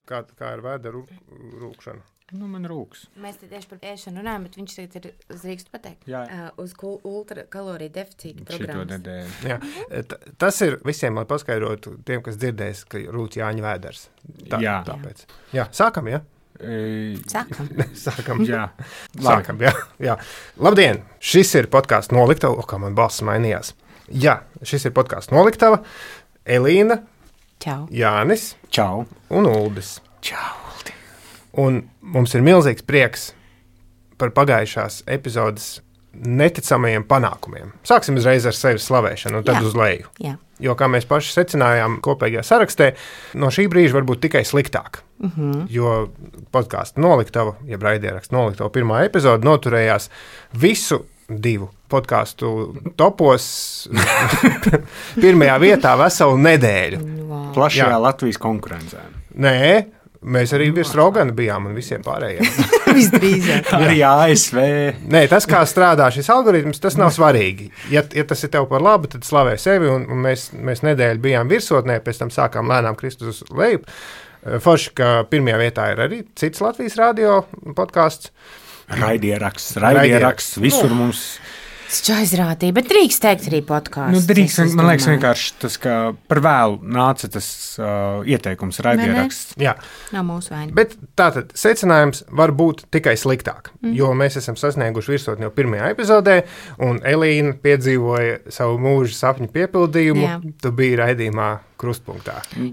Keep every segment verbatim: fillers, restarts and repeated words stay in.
kā, kā ir vēda rū, rūkšana? Nu, man rūks. Mēs te tieši par ēšanu runājam, bet viņš tagad ir, drīkst pateikt, Jā. uh, uz ultrakaloriju deficīta programmas. Šito nedēļu. Jā, t- tas ir visiem, lai paskaidrotu tiem, kas dzirdēs, ka rūc Jāņa vēders. Tā, Jā. Tāpēc. Jā, sākam, jā? E... Sākam. Sākam. Jā. Sākam, jā, jā. Labdien! Šis ir podcasts Noliktava. O, kā man balss mainījās. Jā, šis ir podcasts Noliktava. Elīna, Čau. Jānis Čau. un Uldis. Čau. Un mums ir milzīgs prieks par pagājušās epizodes neticamajiem panākumiem. Sāksim uzreiz ar sevi slavēšanu un tad Jā. uz leju. Jā. Jo, kā mēs paši secinājām kopīgajā sarakstē, no šī brīža var būt tikai sliktāk. Mhm. Jo podkāstu Noliktava, jeb raidierakstu Noliktava pirmā epizode noturējās visu divu podkāstu topos pirmajā vietā veselu nedēļu. Wow. Plašajā Jā. Latvijas konkurencē. Nē, mēs arī virs Rogana bijām un visiem pārējiem. Visdrīzāk. Arī A S V. Nē, tas, kā strādā šis algoritms, tas nav svarīgi. Ja, ja tas ir tev par labu, tad slavē sevi, un, un mēs, mēs nedēļu bijām virsotnē, pēc tam sākām lēnām krist uz leju. Forši, ka pirmajā vietā ir arī cits Latvijas radio podkāsts. Raidieraksts, raidieraksts, visur mums. Šķaizrādīja, bet drīkst teikt arī podkāsts. Nu, drīkst, man liekas, vienkārši tas, ka par vēlu nāca tas uh, ieteikums, raidieraksts. Jā, Nav mūsu vaina. bet tātad secinājums var būt tikai sliktāk, mm. jo mēs esam sasnieguši virsotni jau pirmajā epizodē, un Elīna piedzīvoja savu mūža sapņu piepildījumu. Jā. Tu biji raidījumā Krustpunktā.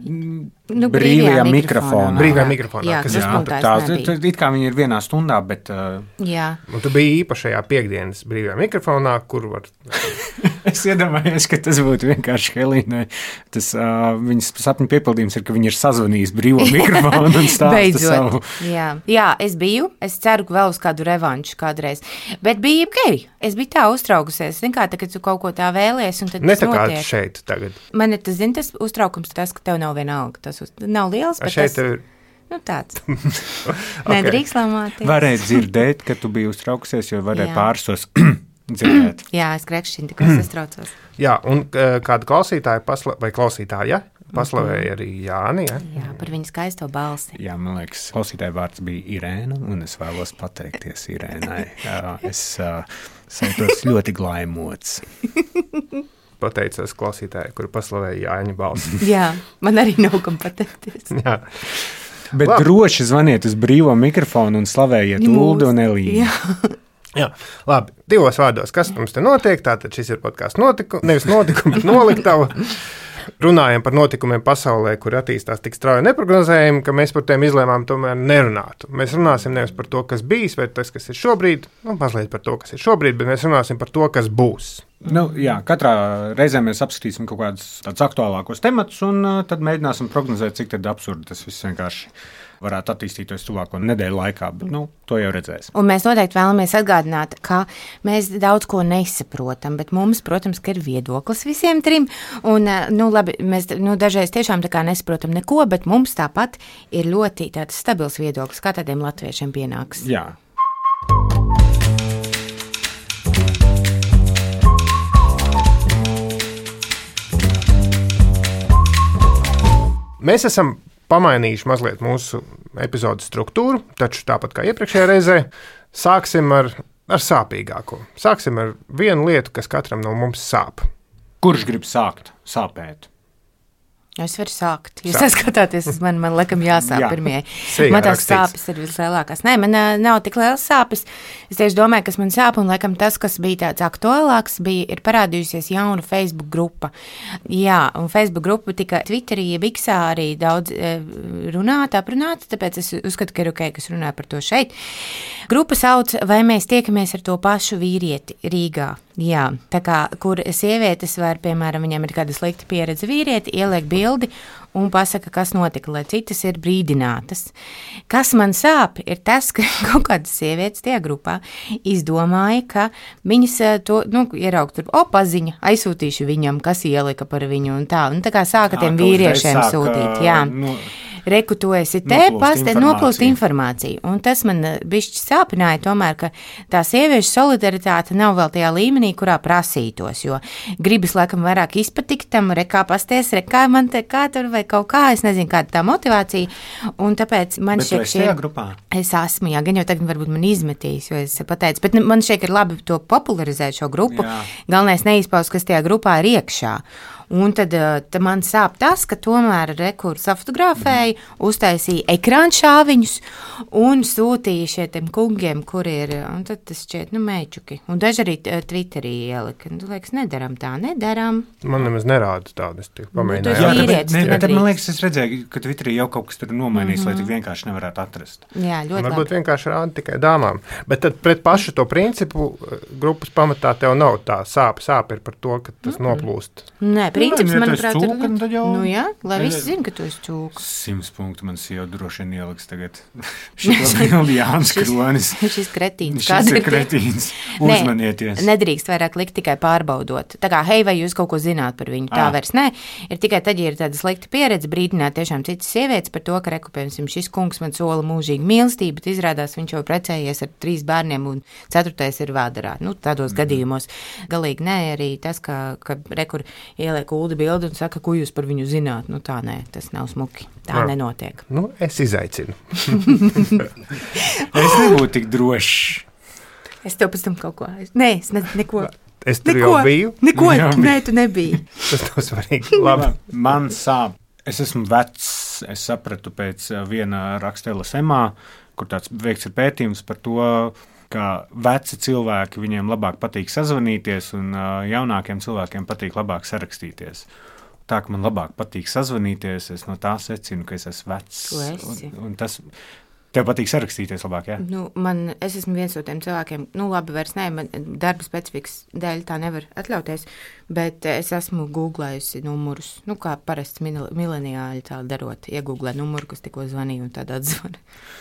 Nu, brīvajā mikrofonā. Brīvajā mikrofonā, Jā, kas Jā, Krustpunktā tā, es nebiju. tā, it kā viņi ir vienā stundā, bet uh, Jā. Un tu biji īpašajā piekdienas brīvajā mikrofonā, kur var... es iedomājos, ka tas būtu vienkārši Helīnai. Tas uh, viņas sapņu piepildījums ir, ka viņi ir sazvanījis brīvo mikrofonu un stāsta savu. Jā. Jā, es biju. Es ceru, ka vēl uz kādu revanšu kādreiz. Bet bija ok. Es biju tā uztraukusies. Zin kā, tā, kad tu kaut ko tā vēlies, un tad Ne tas tā kā notiek. šeit tagad. Man ir tas, zin, tas uztraukums, tas, ka tev nav viena alga. Tas uz, nav liels, A bet šeit tas, tev ir... nu tāds. Nedrīkst lamāties. Varēja dzirdēt, ka tu biji uztraukusies, jo varēja Jā. pārstos dzirdēt. Jā, es krekšķinu, tikko es sastraucos. Jā, un uh, kāda klausītāja pasla... vai klausītāja paslavēja arī Jāni, ja? Jā, par viņu skaisto balsi. Jā, man liekas, klausītāja vārds bija Irēna, un es vēlos pateikties Irēnai. Jā, es uh, sajūtos ļoti glaimots. Pateicos klausītāji, kuru paslavēja Jāņa balsi. Jā, man arī nav kam pateikties. Jā. Bet Labi. droši zvaniet uz brīvo mikrofonu un slavējiet Uldu un Elīnu. Jā. Jā, labi, divos vārdos, kas mums te notiek, tātad šis ir podcasts notiku, nevis notikumi, bet Noliktava. Runājam par notikumiem pasaulē, kur attīstās tik strauji neprognozējami, ka mēs par tiem izlēmām tomēr nerunātu. Mēs runāsim nevis par to, kas bijis, vai tas, kas ir šobrīd, nu, mazliet par to, kas ir šobrīd, bet mēs runāsim par to, kas būs. Nu, jā, katrā reizē mēs apskatīsim kaut kādus tādus aktuālākos tematus, un uh, tad mēģināsim prognozēt, cik tad absurdi tas viss vienkārši varētu attīstīties tuvāko nedēļu laikā, bet nu, to jau redzēs. Un mēs noteikti vēlamies atgādināt, ka mēs daudz ko nesaprotam, bet mums, protams, ka ir viedoklis visiem trim. Un, nu, labi, mēs nu, dažreiz tiešām tā kā nesaprotam neko, bet mums tāpat ir ļoti tāds stabils viedoklis, kā tādiem latviešiem pienāks. Jā. Mēs esam pamainījuši mazliet mūsu epizodes struktūru, taču tāpat kā iepriekšējā reizē, sāksim ar, ar sāpīgāko. Sāksim ar vienu lietu, kas katram no mums sāp. Kurš grib sākt sāpēt? Es varu sākt. Jūs Sāk. skatāties uz mani, man laikam jāsāp Jā. pirmie. Sejā Man tās rakstīts. sāpes ir vislielākās. Nē, man ā, nav tik liels sāpes. Es tieši domāju, kas man sāp, un laikam tas, kas bija tāds aktuālāks, bija, ir parādījusies jauna Facebook grupa. Jā, un Facebook grupa tika Twitterī, Biksā arī daudz e, runāta, aprunāta, tāpēc es uzskatu, ka ir ok, kas runā par to šeit. Grupa sauc, vai mēs tiekamies ar to pašu vīrieti Rīgā. Jā, tā kā, kur sievietes var, piemēram, viņam ir kāda slikta pieredze vīrieti, ieliek bildi un pasaka, kas notika, lai citas ir brīdinātas. Kas man sāp, ir tas, ka kaut kādas sievietes tajā grupā izdomāja, ka viņas to, nu, ieraug tur, o, paziņa, aizsūtīšu viņam, kas ielika par viņu un tā. Un tā kā sāka tiem vīriešiem sāk, sūtīt, jā. Nu, Reku, tu esi te, Noplūst paste, informācija. noplūst informāciju. Un tas man bišķi sāpināja tomēr, ka tā sieviešu solidaritāte nav vēl tajā līmenī, kurā prasītos, jo gribas laikam vairāk izpatikt tam, rekā pasties, rekā man te kā tur vai kaut kā, es nezinu, kāda tā motivācija, un tāpēc man Bet šķiet, tu esi tajā grupā? Es esmu, jā, gan jau tagad varbūt man izmetīs, jo es pateicu, bet man šķiet, ir labi to popularizēt šo grupu, Jā. galvenais neizpaust, kas tajā grupā ir iekšā. Un tad, tad man sāp tas, ka tomēr rekurs safotografēja, uztaisīja ekrāna šāviņus un sūtīja šiem kungiem, kur ir, un tad tas šķiet, nu, mečuki. Un daži arī Twitterī ielika. Nu, liekas, nedaram tā, nedaram. Man nemaz nerāda tādu, es tik pamēģināju. Jā, Jā, vīrietis, bet, tu ne, tad man nedrīkst. liekas, es redzēju, ka Twitterī jau kaut kas tur ir nomainījis, mm -hmm. lai tik vienkārši nevarētu atrast. Jā, ļoti Varbūt labi. vienkārši rāda tikai dāmām. Bet tad pret pašu to principu grupas pamatā tev nav tā sāpe. Sāpe ir par to, ka tas mm -hmm. noplūst. Nē, princips, ja tu esi manuprāt, ir... cūka, nu tad jau- Nu jā, lai Jā, visi jā. zina, ka tu esi cūka. Simts punktu man sieva droši vien ieliks tagad. Šito vēl Jānis Kronis. Šis kretīns. Šis ir kretīns. Uzmanieties. Nē, nedrīkst vairāk likt tikai pārbaudot. Tā kā, hei, vai jūs kaut ko zināt par viņu? Tā Ah. vairs nē. Ir tikai tad, ja ir tāda slikta pieredze, brīdināt tiešām citas sievietes par to, ka, reku, piemēram, šis kungs man sola mūžīgu mīlestību, bet izrādās viņš jau precējies ar trīs bērniem un ceturtais ir vēdarā. Nu, tādos mm. gadījumos galīgi nē, arī tas, ka, ka rekur ieliek Uldi bildi un saka, ko jūs par viņu zināt. Nu, tā nē, tas nav smuki. Tā Jā. nenotiek. Nu, es izaicinu. Es nebūtu tik drošs. Es tev pēc tam kaut ko. Nē, es ne, neko. Es tur Neko. jau biju. Neko, Jā, bija. nē, tu nebija. Tas nav svarīgi. Labi. Man sāp. Es esmu vecs. Es sapratu pēc uh, viena raksta L S M, kur tāds veikts ir pētījums par to, ka veci cilvēki, viņiem labāk patīk sazvanīties, un uh, jaunākiem cilvēkiem patīk labāk sarakstīties. Tā, ka man labāk patīk sazvanīties, es no tā secinu, ka es esmu vecs. Tu esi. Un, un tas, tev patīk sarakstīties labāk, jā? Nu, man, es esmu viens no tiem cilvēkiem, nu, labi, vairs nē, man darba specifikas dēļ tā nevar atļauties, bet es esmu googlējusi numurus, nu, kā parasts mil- mileniāļi tā darot, iegooglē numuru, kas tikko zvanīja un tādā atzvana.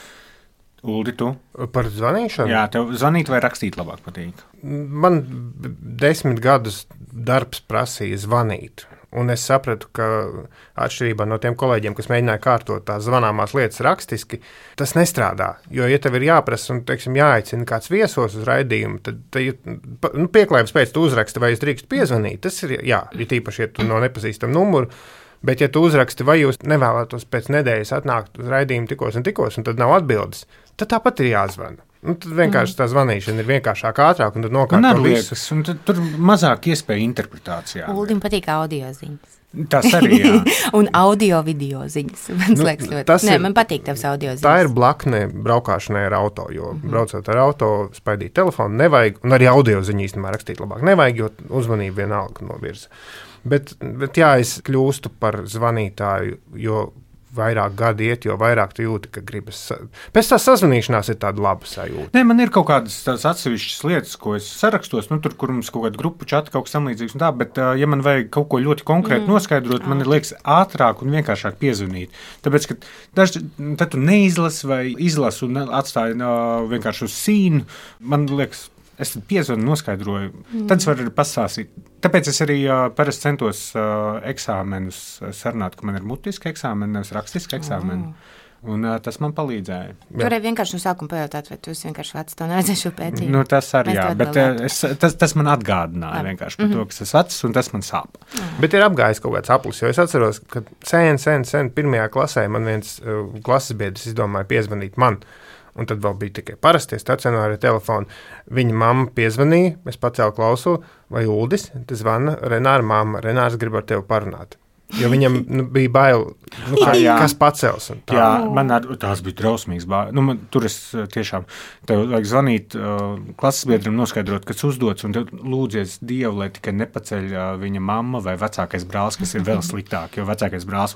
Uldi, tu? Par zvanīšanu? Jā, tev zvanīt vai rakstīt labāk patīk? Man b- desmit gadus darbs prasīja zvanīt. Un es sapratu, ka atšķirībā no tiem kolēģiem, kas mēģināja kārtot tās zvanāmās lietas rakstiski, tas nestrādā. Jo, ja tev ir jāprasa un, teiksim, jāaicina kāds viesos uz raidījumu, tad, tad nu, pieklājības pēc tu uzraksti, vai es drīkst piezvanīt. Tas ir, jā, ir tīpaši, ja tu no nepazīstam numuru. Bet, ja tu uzraksti, vai jūs nevēlētos pēc nedēļas atnākt uz raidījumu tikos un tikos, un tad nav atbildes, tad tāpat ir jāzvana. Nu, tad vienkārši tā zvanīšana ir vienkāršāk, ātrāk, un tad Man nokārto arī visu. liekas, un tad tur mazāk iespēja interpretācijā. Uldim patīk audio ziņas. Tas arī, jā. Un audio video ziņas. Man Nu, liekas, ļoti. tas Nē, ir- man patīk tavs audio ziņas. Tā ir blakne braukšanai ar auto, jo mm -hmm. braucot ar auto, spaidīt telefonu nevajag, un arī audio ziņu īstenībā rakstīt labāk nevajag, jo uzmanību vienalga novirza. Bet, bet jā, es kļūstu par zvanītāju, jo vairāk gadi iet, jo vairāk tu jūti, ka gribas. sa- Pēc tās sazvanīšanās ir tāda laba sajūta. Nē, man ir kaut kādas tādas atsevišķas lietas, ko es sarakstos, nu, tur, kur mums kaut kāda grupu čata, kaut kas tamlīdzīgs. un Tā, bet, uh, ja man vajag kaut ko ļoti konkrēti mm. noskaidrot, man ir liekas ātrāk un vienkāršāk piezvanīt. Tāpēc, ka daži tad tu neizlasi vai izlasi un atstāji uh, vienkārši uz sīnu, man liekas. Es tad piezvanu, noskaidroju. Mm. Tad es varu arī pastāstīt. Tāpēc es arī uh, parasti centos uh, eksāmenus uh, sarunāt, ka man ir mutiski eksāmeni, nevis rakstiski eksāmeni. Oh. Un uh, tas man palīdzēja. Tu varēji vienkārši no sākuma pajautāt, vai tu esi vienkārši vecs, to nevajadzēja šo pētījumu. Nu, tas arī Mēs jā, to bet atbildētu. uh, es, tas, tas man atgādināja Labi. vienkārši par mm -hmm. to, kas es vecs, un tas man sāp. Bet ir apgājis kaut kāds aplis, jo es atceros, ka sen, sen, sen pirmajā klasē man viens uh, klases biedrs izdomāja piezvanīt man. Un tad vēl bija tikai parastie stacionārie telefoni. Viņa mamma piezvanīja, es pacēlu klausu, vai Uldis, tas zvana Renāra mamma. Renārs grib ar tevi parunāt. Jo viņam nu, bija bail, nu, kā, Jā. kas pacels. un tā. Jā, man ar, tās bija drausmīgas bāžas. Nu, man, tur es uh, tiešām tev vajag zvanīt uh, klases biedram, noskaidrot, kas uzdots, un tad lūdzies Dievu, lai tikai nepaceļ uh, viņa mamma vai vecākais brālis, kas ir vēl sliktāk, jo vecākais brālis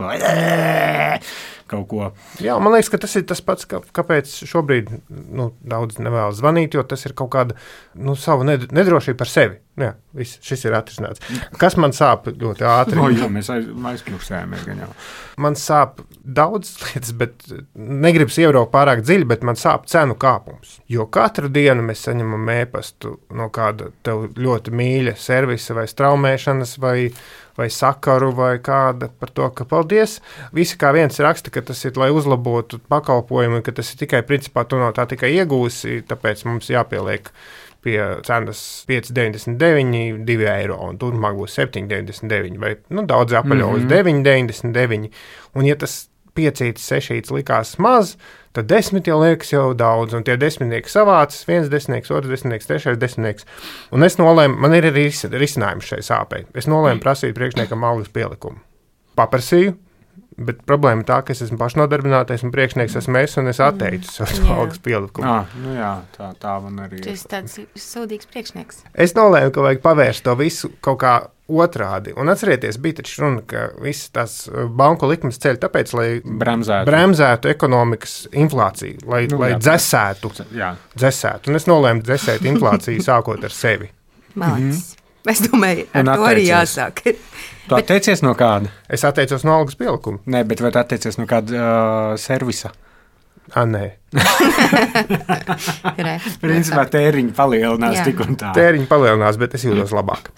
vēl kaut ko. Jā, man liekas, ka tas ir tas pats, kā, kāpēc šobrīd nu, daudz nevēlas zvanīt, jo tas ir kaut kāda nu, savu ned- nedrošība par sevi. Jā, viss, šis ir atrisināts. Kas man sāp ļoti ātri? O, jā, mēs aiz, aizkļūsējāmies gan jau. Man sāp daudz lietas, bet negribas iebraukt pārāk dziļi, bet man sāp cenu kāpums. Jo katru dienu mēs saņemam ēpastu no kāda tev ļoti mīļa servisa vai straumēšanas vai, vai sakaru vai kāda par to, ka paldies. Visi kā viens raksta, ka tas ir, lai uzlabotu pakalpojumu, ka tas ir tikai principā tu no tā tikai iegūsi, tāpēc mums jāpieliek pie cenas pieci deviņdesmit deviņi, divi eiro, un turpmāk būs septiņi deviņdesmit deviņi, vai nu, daudz apaļo uz deviņi deviņdesmit deviņi. Un ja tas piecītis, sešītis likās maz, tad desmit jau liekas jau daudz, un tie desmitnieki savācas, viens desmitnieks, otrs desmitnieks, trešais desmitnieks. Un es nolēmu, man ir arī risinājums šai sāpei. Es nolēmu prasīt priekšniekam algas pielikumu. Paprasīju, bet problēma tā, ka es esmu pašnodarbinātais un priekšnieks esmu es, un es atteicu savu algas pielikumu. Ah, nu jā, tā, tā man arī ir. Tas ir tāds sūdīgs priekšnieks. Es nolēmu, ka vajag pavērst to visu kaut kā otrādi. Un atcerieties, bija taču runa, ka visas tās banku likmes ceļ tāpēc, lai bremzētu, bremzētu ekonomikas inflāciju, lai, nu, lai jā, dzesētu, jā. dzesētu. Un es nolēmu dzesēt inflāciju sākot ar sevi. Malacis. Es domāju, ar Un to arī atteicies. jāsāk. Tu atteicies no kāda? Es atteicos no algas pielikuma. Nē, bet vai tu atteicies no kāda uh, servisa? Ah, nē. Re, Principā tēriņi palielinās Jā. tik un tā. Tēriņi palielinās, bet es jūtos labāk.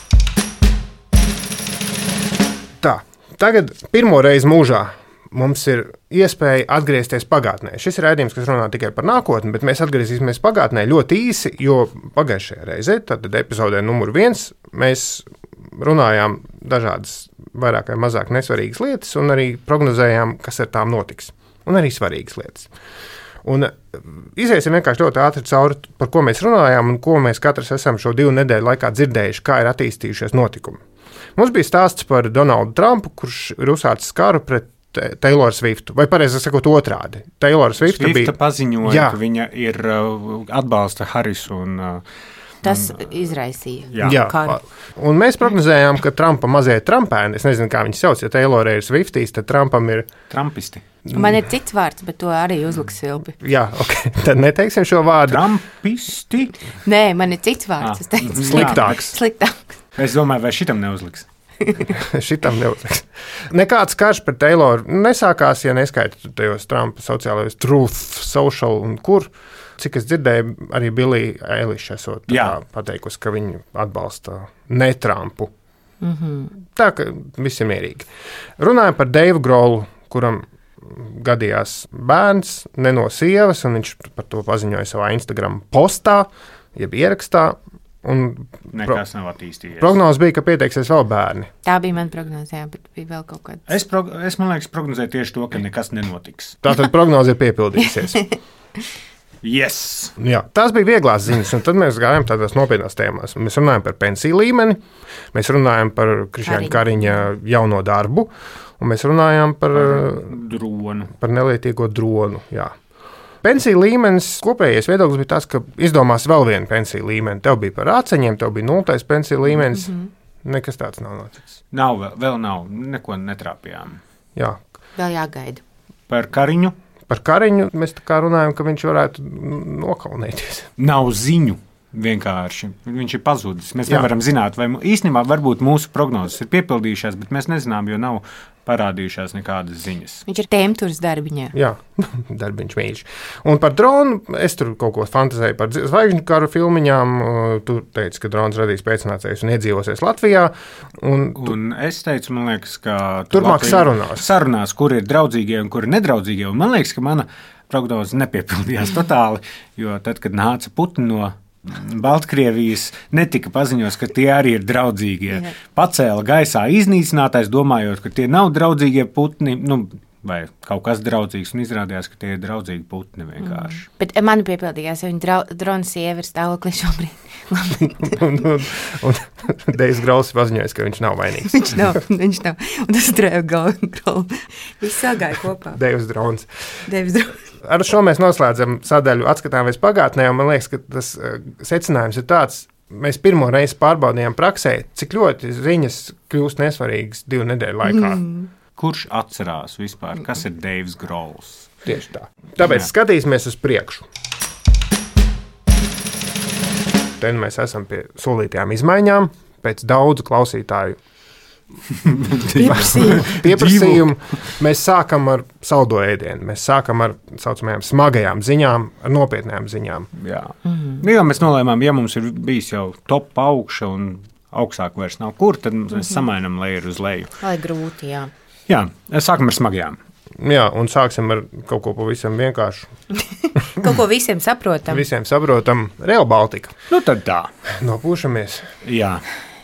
Tā, tagad pirmo reizi mūžā mums ir iespēja atgriezties pagātnē. Šis ir raidījums, kas runā tikai par nākotni, bet mēs atgriezīsimies pagātnē ļoti īsi, jo pagājušajā reizē, tad epizodē numur viens, mēs runājām dažādas vairāk vai mazāk nesvarīgas lietas un arī prognozējām, kas ar tām notiks. Un arī svarīgas lietas. Un iziesim vienkārši ļoti ātri cauri, par ko mēs runājām un ko mēs katrs esam šo divu nedēļu laikā dzirdējuši, kā ir attīstījušies notikumi. Mums bija stāsts par Donaldu Trumpu, kurš ir uzsācis karu pret Taylor Swiftu, vai pareizi sakot otrādi. Taylor Swifta, Swifta bija paziņoja, Jā. ka viņa ir uh, atbalsta Harisu un uh, Tas izraisīja Jā. Jā, karu. un mēs prognozējām, ka Trumpa mazie trumpēni, es nezinu, kā viņas sauc, ja Taylor ir Swiftīs, tad Trumpam ir, Trumpisti. Man ir cits vārds, bet to arī uzliks Silbi. jā, ok, tad neteiksim šo vārdu. Trumpisti? Nē, man ir cits vārds. Ah. Es teicu, Sliktāks. Sliktāks. Es domāju, vai šitam neuzliks. Šitam neuzliks. Nekāds karš pret Tayloru nesākās, ja neskaita tajos Trumpa sociālajos Truth Social un kur. Cik es dzirdēju, arī Bilija Eiliša esot tā Jā. pateikusi, ka viņi atbalsta ne Trumpu. Mhm. Tā, ka visi ir mierīgi. Runājam par Deivu Grolu, kuram gadījās bērns, ne no sievas, un viņš par to paziņoja savā Instagram postā, jeb ierakstā. Un Nekas nav attīstījies. prognoze bija, ka pieteiksies vēl bērni. Tā bija mana prognoze, jā, bet bija vēl kaut kāda. Es, prog es man liekas, prognozēju tieši to, ka nekas nenotiks. Tātad prognoze ir piepildījusies. Yes! Jā, tās bija vieglās ziņas, un tad mēs gājām tādās nopietnās tēmās. Mēs runājam par pensiju līmeni, mēs runājam par Krišjāņa Kariņa jauno darbu, un mēs runājam par, Dronu. par nelietīgo dronu. Jā. Pensiju līmenis, kopējais viedoklis bija tas, ka izdomās vēl vienu pensiju līmeni. Tev bija par rāceņiem, tev bija nultais pensiju līmenis. Mm -hmm. Nekas tāds nav noticis. Nav, vēl, vēl nav, neko netrāpījām. Jā. Vēl jāgaida. Par Kariņu Par Kariņu mēs tā kā runājam, ka viņš varētu nokaunēties. nav ziņu. Vienkārši viņš ir pazudis. Mēs Jā. nevaram zināt, vai īstenībā varbūt mūsu prognozes ir piepildījušās, bet mēs nezinām, jo nav parādījušās nekādas ziņas. Viņš ir tēmturs darbiņā. Jā, darbiņš mīļš. Un par dronu es tur kaut ko fantazēju par zvaigžņu karu filmiņām. Tu teici, ka drons radīs pēcnācējus un iedzīvosies Latvijā. Un tu, Un es teicu, man liekas, ka Turpmāk Latvija- sarunās. Sarunās, kur ir draudzīgie un kur ir nedraudzīgie. Un man liekas, ka mana prognoze nepiepildījās totāli, jo tad, kad nāca Putins no Baltkrievijas, netika paziņots, ka tie arī ir draudzīgie. Jā. Pacēla gaisā iznīcinātais, domājot, ka tie nav draudzīgie putni, nu, vai kaut kas draudzīgs, un izrādījās, ka tie ir draudzīgi putni vienkārši. Mm. Bet man piepildījās, jo viņa drona sieva ir stāvoklī šobrīd. un, un, un Deivs Grauls paziņoja, ka viņš nav vainīgs. Viņš nav, viņš nav. Un tas drēv galvu. Viss sagāja kopā. Deivs drons. Devis drona. Ar šo mēs noslēdzam sadaļu atskatāmies pagātnē, un man liekas, ka tas uh, secinājums ir tāds, mēs pirmo reizi pārbaudījām praksē, cik ļoti ziņas kļūst nesvarīgas divu nedēļu laikā. Mm. Kurš atcerās vispār, kas ir Deivs Grols? Tieši tā. Tāpēc Jā. skatīsimies uz priekšu. Te mēs esam pie solītajām izmaiņām, pēc daudzu klausītāju Pieprasījumu. pieprasījumu. Mēs sākam ar saldo ēdienu, mēs sākam ar tā saucamajām smagajām ziņām, ar nopietnām ziņām. Jā. Mm. Nu, jā, mēs nolēmām, ja mums ir bijis jau top augša un augstāk vairs nav kur, tad mēs mm -hmm. samainām leju uz leju. Lai grūti, jā. Jā, sākam ar smagajām. Jā, un sāksim ar kaut ko pavisam vienkāršu. Kaut ko visiem saprotam. Visiem saprotam, Real Baltica. Nu tad tā. Nopūšamies. Jā.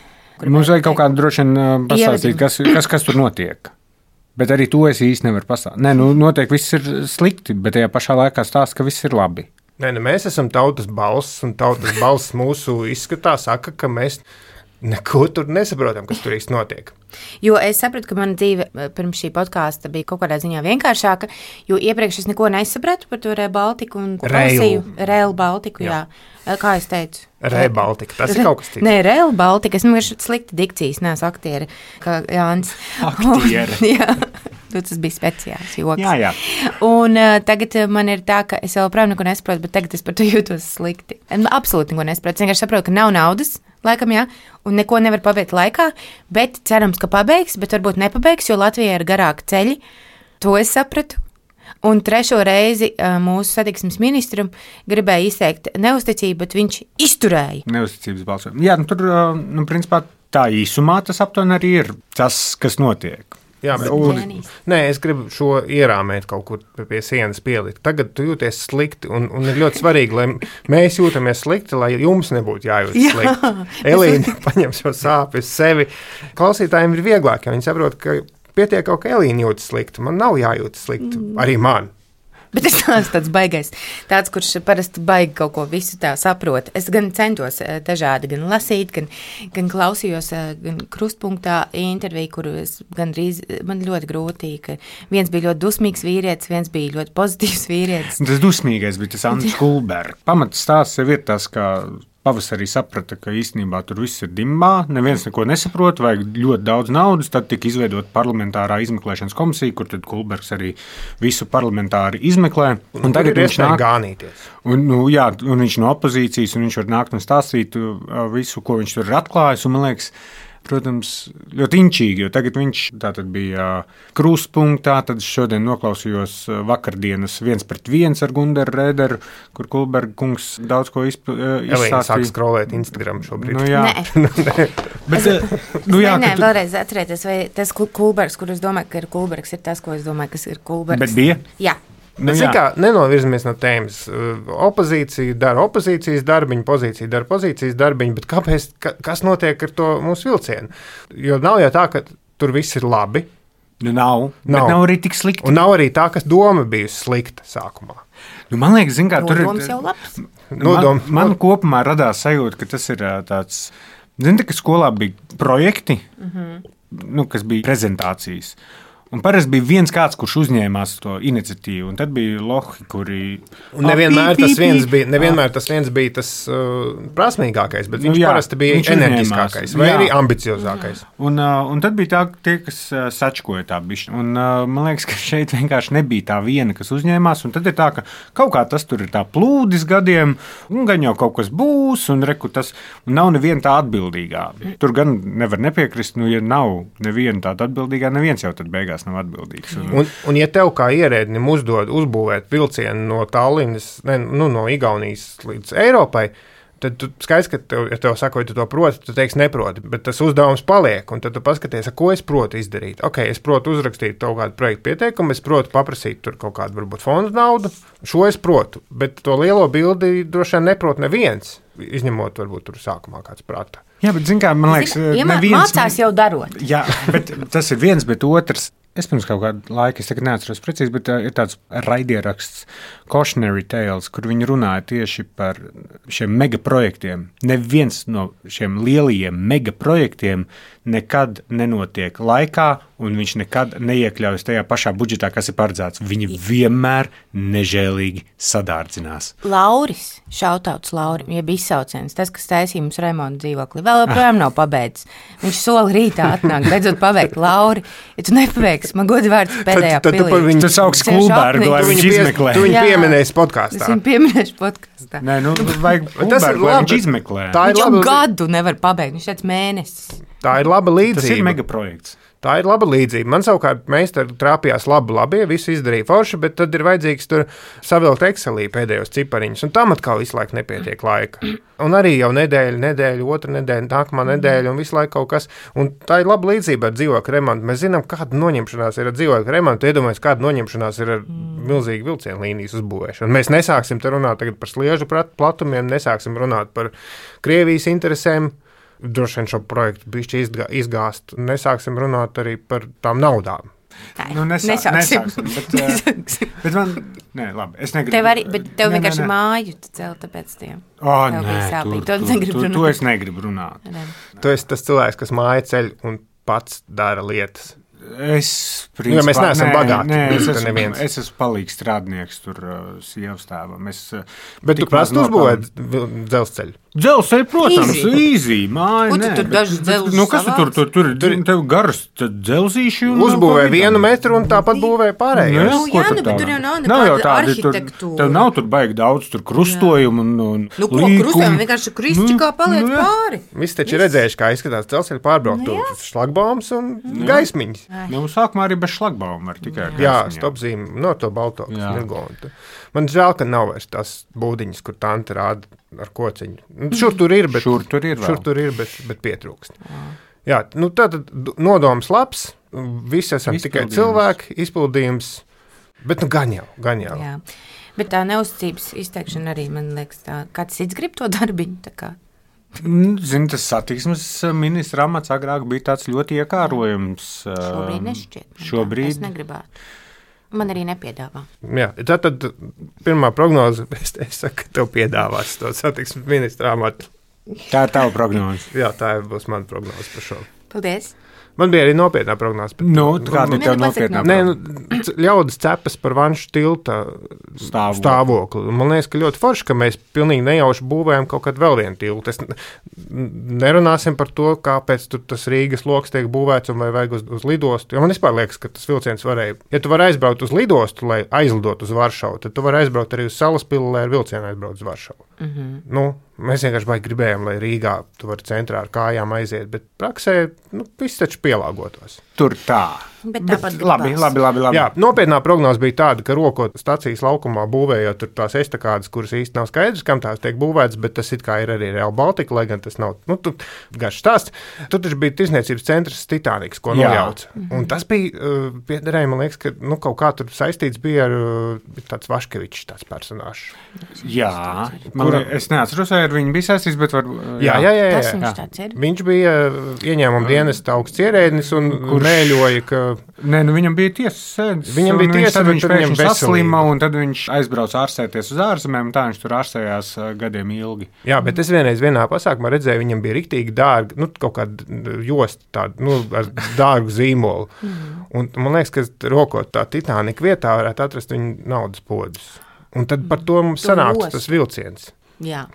Mums vajag kaut kādu droši vien pastāstīt, kas, kas, kas tur notiek. Bet arī to es īsti nevaru pastāstīt. Nē, nu noteikti viss ir slikti, bet tajā pašā laikā stāsta, ka viss ir labi. Nē, ne, mēs esam tautas balss, un tautas balss mūsu izskatā saka, ka mēs neko tur nesaprotam, kas tur īsti notiek. Jo es sapratu, ka mana dzīve pirms šī podkāsta bija kaut kādā ziņā vienkāršāka, jo iepriekš es neko nesapratu par to Rail Baltiku un klausīju Rail Baltiku, jā. jā. Kā es teicu? Rail Baltica, tas ir kaut kas cits. Nē, Rail Baltica, es vienkārši slikti dikcijas, neesmu aktieri, kā Jānis. Aktieri. jā. Tas bija speciāls joks. Jā, jā. Un uh, tagad man ir tā, ka es joprojām neko nesaprotu, bet tagad es par to jūtos slikti. Absolūti neko nesaprotu. Es vienkārši saprotu, ka nav naudas, laikam, jā, un neko nevar pabeigt laikā, bet cerams, ka pabeigs, bet varbūt nepabeigs, jo Latvijā ir garāki ceļi. To es sapratu. Un trešo reizi uh, mūsu satiksmes ministram gribēja izteikt neusticību, bet viņš izturēja. Neusticības balsojumu. Jā, nu tur, uh, nu, principā tā īsumā tas aptuveni arī ir tas, kas notiek. Jā, bet, un, nē, es gribu šo ierāmēt kaut kur pie sienas pielikt. Tagad tu jūties slikti, un, un ir ļoti svarīgi, lai mēs jūtamies slikti, lai jums nebūtu jājūt Jā. slikti. Elīna paņem šo sāpju uz sevi. Klausītājiem ir vieglāk, ja viņi saprot, ka pietiek kaut kā Elīna jūtas slikti. Man nav jājūt slikti, mm. arī man. Bet es neesmu tāds baigais, tāds, kurš parasti baigi kaut ko visu tā saprot. Es gan centos dažādi gan lasīt, gan, gan klausījos gan krustpunktā interviju, kuru es gandrīz, man ļoti grūti, ka viens bija ļoti dusmīgs vīrietis, viens bija ļoti pozitīvs vīrietis. Tas dusmīgais bija tas Andris Kulbergs. Pamats stāsts sev ir tas, ka pavasarī saprata, ka īstenībā tur viss ir dimbā, neviens neko nesaprot, vajag ļoti daudz naudas, tad tika izveidota parlamentārā izmeklēšanas komisija, kur tad Kulbergs arī visu parlamentāri izmeklē. Un, un tagad viņš nāk gānīties. Un, nu, jā, un viņš no opozīcijas, un viņš var nākt un stāstīt visu, ko viņš tur ir atklājis, un man liekas, protams, ļoti inčīgi, jo tagad viņš tātad bija krustpunktā, tad šodien noklausījos vakardienas viens pret viens ar Gundaru Rēderu, kur Kulberga kungs daudz ko izsāstīja. Elīna sāk skrolēt Instagram šobrīd. Nu, jā. Nē. Bet, nu, jā, nē, nē, tu... vēlreiz atcerieties, vai tas Kulbergs, kur es domāju, ka ir Kulbergs, ir tas, ko es domāju, kas ir Kulbergs. Bet bija? Jā. Nu, kā, nenovirzamies no tēmas. Opozīcija dara opozīcijas darbiņu, pozīcija dara pozīcijas darbiņu, bet kāpēc, ka, kas notiek ar to mūsu vilcienu? Jo nav jau tā, ka tur viss ir labi. Nu, nav, nav. Bet nav arī tik slikti. Un nav arī tā, kas doma bijusi slikta sākumā. Nu, man liekas, zin, kā, tur ir... Nodoms jau labs. Man, man kopumā radās sajūta, ka tas ir tāds... Zini, ka skolā bija projekti, mm-hmm. nu, kas bija prezentācijas. Un parasti bija viens kāds, kurš uzņēmās to iniciatīvu, un tad bija lohi, kuri... Un nevienmēr tas viens bija, nevienmēr tas viens bija tas uh, prasmīgākais, bet viņš nu, jā, parasti bija enerģiskākais vai jā. Arī ambiciozākais. Un, uh, un tad bija tā, tie, kas uh, sačkoja tā bišķi. Un uh, man liekas, ka šeit vienkārši nebija tā viena, kas uzņēmās, un tad ir tā, ka kaut kā tas tur ir tā plūdis gadiem, un gan jau kaut kas būs, un reku tas, un nav neviena tā atbildīgā. Tur gan nevar nepiekrist, nu, ja nav neviena tāda atbildīgā, neviens jau tad beigās nav atbildīgs. Un, un, un ja tev kā ierēdnim uzdod uzbūvēt vilcienu no Tallinas, ne, nu, no Igaunijas līdz Eiropai, tad tu skaidrs, ka tev, ja tev saka, vai tu to proti, tu teiksi neproti, bet tas uzdevums paliek, un tad tu paskaties, ko es protu izdarīt. Ok, es protu uzrakstīt kaut kādu projektu pieteikumu, es protu paprasīt tur kaut kādu, varbūt, fondu naudu, šo es protu, bet to lielo bildi droši vien neprot neviens, izņemot, varbūt, tur sākumā kāds prata. Jā, bet, zin kā, man liekas, Zin, neviens... Mācās jau darot. Jā, bet tas ir viens, bet otrs... Es pirms kaut kādu laiku, es tagad neatceros precīzi, bet uh, ir tāds raidieraksts Cautionary Tales, kur viņi runāja tieši par šiem megaprojektiem. Neviens no šiem lielajiem megaprojektiem nekad nenotiek laikā, un viņš nekad neiekļaujas tajā pašā budžetā, kas ir paredzēts. Viņi vienmēr nežēlīgi sadārdzinās. Lauris, šautauts Laurim, jeb izsauciens, tas, kas taisīja mums remontu dzīvokli, vēl joprojām nav pabeidzis. Viņš sola rītā atnāk, beidzot paveikt Lauri. Ja tu nepaveiksi, man godi vārds pēdējā tad, tad pilī. Tu, viņu, tu sauks Kulbergu, lai viņš izmeklē. Tu viņu pieminēsi podkāstā. Es viņu pieminēšu podkāstā. Nē, nu, vajag Kulbergu, lai viņš izmeklē. Viņš jau gadu nevar pabeigt, viņš teica mēnesis. Tā ir laba līdzība. Tas ir megaprojekts. Tā ir laba līdzība. Man savukārt meistari trāpījās labi, labi, visu izdarīja forši, bet tad ir vajadzīgs tur savilkt Excelī pēdējos cipariņus, un tam atkal visu laiku nepietiek laika. Un arī jau nedēļa, nedēļa, otra nedēļa, nākamā nedēļa, un visu laiku kaut kas. Un tā ir laba līdzība ar dzīvokļu remontu. Mēs zinām, kāda noņemšanās ir ar dzīvokļu remontu. Iedomājamies, kāda noņemšanās ir ar milzīgu vilcienu līnijas uzbūvēšanu. Mēs nesāksim te runāt tagad par sliežu platumiem, nesāksim runāt par Krievijas interesēm. Droši vien šo projektu bišķi izgāst. Nesāksim runāt arī par tām naudām. Nu, nesā, nesāksim. nesāksim bet, nesāksim. Bet man, nē, labi, es negribu. Tev arī, bet tev nē, vienkārši nē, nē. māju celt, tāpēc tiem. O, tev nē, bija sāpīgi. tur, Tu negribi tur, runāt. tu es negribu runāt. Nē. Tu esi tas cilvēks, kas māja ceļ un pats dara lietas. Es, Jo mēs neesam nē, bagāti. Nē, es Tu esmu, neviens. es esmu palīgs strādnieks tur uh, sievas tēvam. Es, uh, Bet tu tik maz prasti uzbūvēt nopelnu. dzelzceļu. Dzelzceļi, protams, Easy. īzī, māja, Ko tu nē. tur bet- dažus bet- dzelzus Nu, kas tu tur, tur, tur, Tur- tur tev garas dzelzīši un... Uzbūvē pa vidam. vienu metru un tāpat būvē pārējos. Nu, ko jā, nu, bet tā- tur jau nav Nav jau nekāda tādi tur- arhitektūra. Tev nav tur baigi daudz tur krustojumu un, un Nu, ko līkumu. krustēm vienkārši kristi kā paliec nu, jā. pāri. Visi taču ir redzējuši, kā izskatās dzelzceļa pārbraukt. Nu, jā. Tur šlagbaums un gaismiņas. Nu, sākumā arī bez šlagbauma var tikai. ar Jā, gaismiņām. stopzīme, no to balto, kas Jā. mirgo. un tu- Man žēl, ka nav vairs tās būdiņas, kur tante rāda ar kociņu. Nu, Šur tur ir, bet, Šur tur ir vēl. šur tur ir, bet, bet pietrūkst. Jā, nu tātad nodoms labs, visi esam tikai Izpildījums. cilvēki, izpildījums, bet nu gan jau, gan jau. Jā. Bet tā neuzticības izteikšana arī, man liekas, tā, kāds cits grib to darbiņu. Tā kā. Mm, Zini, tas satiksmes ministra amats agrāk bija tāds ļoti iekārojams. Šobrīd um, nešķiet. man tā. Šobrīd. Es negribētu. Man arī nepiedāvā. Jā, tātad pirmā prognoze, es, es saku, ka tev piedāvās to satiksmes ministrā amatu. Tā ir tava prognoze. Jā, tā būs mana prognoze par šo. Paldies! Man bija arī nopietnā prognoze. bet- Nu, kāda ir Nu, tev nu, pasaki nopietnā Nē, prognoze? nu, c- ļaudis cepas par vanšu tilta Stāvokli. stāvokli. Man liekas, ka ļoti forši, ka mēs pilnīgi nejauši būvējam kaut kādu vēl vienu tiltu. Es n- n- nerunāsim par to, kāpēc tur tas Rīgas loks tiek būvēts un vai vajag uz, uz lidostu. Jo man vispār liekas, ka tas vilciens varēja. Ja tu vari aizbraukt uz lidostu, lai aizlidot uz Varšavu, tad tu vari aizbraukt arī uz Salaspili, lai ar vilcienu aizbraukt uz Varšavu. Mm -hmm. Nu, mēs vienkārši baigi gribējām, lai Rīgā tu vari centrā ar kājām aiziet, bet praksē nu, viss taču pielāgotos. Tur tā. Bet Bet tāpat labi, gribās. labi, labi, labi. Jā, nopietnā prognoze bija tāda, ka rokot stācijas laukumā būvējot tur tās estakādes, kuras īsti nav skaidrs, kam tās tiek būvētas, bet tas it kā ir arī Real Baltica, lai gan tas nav, nu, tu, garš stāsts. Tur taču bija tirzniecības centrs Titaniks, ko Jā. nojauca. Un tas bija, uh, piederēja, man liekas, ka, nu, kaut kā tur saistīts bija ar uh, tāds Vaškevičs tāds personāžs. Jā, man, Kura- Kura? Es neatceros, vai ar viņu bija saistīts, bet var, Jā, jā, jā. Tas jā. viņš jā. tāds ir. Viņš bija uh, ieņēmuma dienesta augsts ierēdnis un Kurš- mēļoja, ka Nē, nu viņam bija tiesas sēdes. Viņam un bija viņš- tiesa, tad bet viņš tad viņam pēkšņi saslima, veselība. un tad viņš aizbrauca ārstēties uz ārzemēm, un tā viņš tur ārstējās ā, gadiem ilgi. Jā, bet es vienreiz vienā pasākumā redzēju, viņam bija rīktīgi dārga, nu, kaut kāda josta, tāda, nu, ar dārgu zīmolu. Un man liekas, ka rokot tā Titanika vietā varētu atrast viņa naudas podus. Un tad par to mums To sanāktu ostu. tas vilciens. Jā.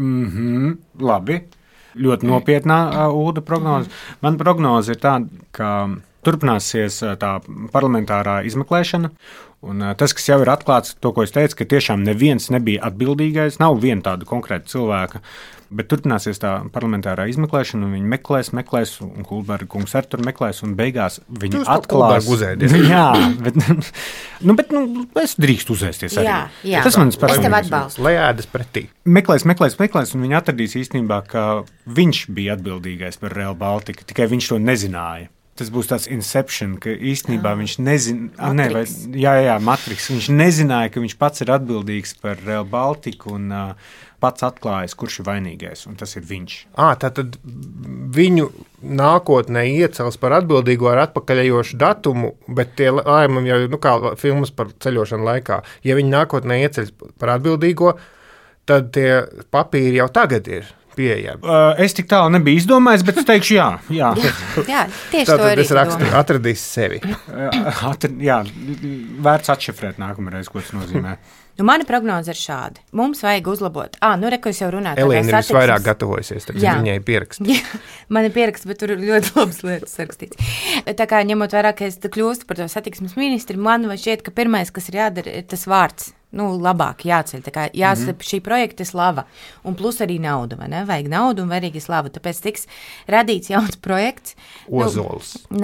Mhm, labi. Ļoti nopietnā ā, Ulda prognoze. Man prognoze ir tāda, ka turpināsies ā, tā parlamentārā izmeklēšana. Un ā, tas, kas jau ir atklāts, to, ko es teicu, ka tiešām neviens nebija atbildīgais, nav viena tāda konkrēta cilvēka. Bet turpināsies tā parlamentārā izmeklēšana, un viņi meklēs, meklēs, un Kulberga kungs arī tur meklēs, un beigās viņi Jūs pa atklās. Kulbergu uzēdiet. Jā, bet, nu, bet nu, es drīkstu uzēsties arī. Jā, jā. Tas manis Es tev personīgais atbalstu. Lai ēdas pretī. meklēs, meklēs, meklēs, un viņi atradīs īstenībā, ka viņš bija atbildīgais par Real Baltica, tikai viņš to nezināja. Tas būs tāds inception, ka īstenībā ah. viņš nezināja, ne, vai, jā, jā, Matrix, viņš nezināja, ka viņš pats ir atbildīgs par Real Baltica un uh, pats atklājas, kurš ir vainīgais, un tas ir viņš. À, tātad viņu nākotnē iecels par atbildīgo ar atpakaļejošu datumu, bet tie lēmumi jau ir nu, kā filmas par ceļošanu laikā. Ja viņi nākotnē ieceļas par atbildīgo, tad tie papīri jau tagad ir pieejami. Uh, es tik tālu nebiju izdomājis, bet es teikšu jā. jā. Jā, tieši to Tātad arī es rakstu, domāju. atradīs sevi. Uh, atr, jā, vērts atšifrēt nākamreiz, ko tas nozīmē. Nu, mana prognoze ir šāda. Mums vajag uzlabot. Ah, nu, re, ko es jau runāju. Elīna ir tādās visvairāk satiksmes- gatavojusies, tad Jā. viņai pierakst. Jā, man ir pieraksts, bet tur ir ļoti labas lietas rakstīts. Tā kā ņemot vērā, ka es te kļūstu par to satiksmes ministri, man šķiet, ka pirmais, kas ir jādara, ir tas vārds. Nu, labāk jāceļ. Tā kā jāsaka, mm-hmm. šī projekta ir slava. Un plus arī nauda, vai ne? Vajag naudu un vajag slava. Tāpēc tiks radīts jauns projekts. Ozols. Nu, nē,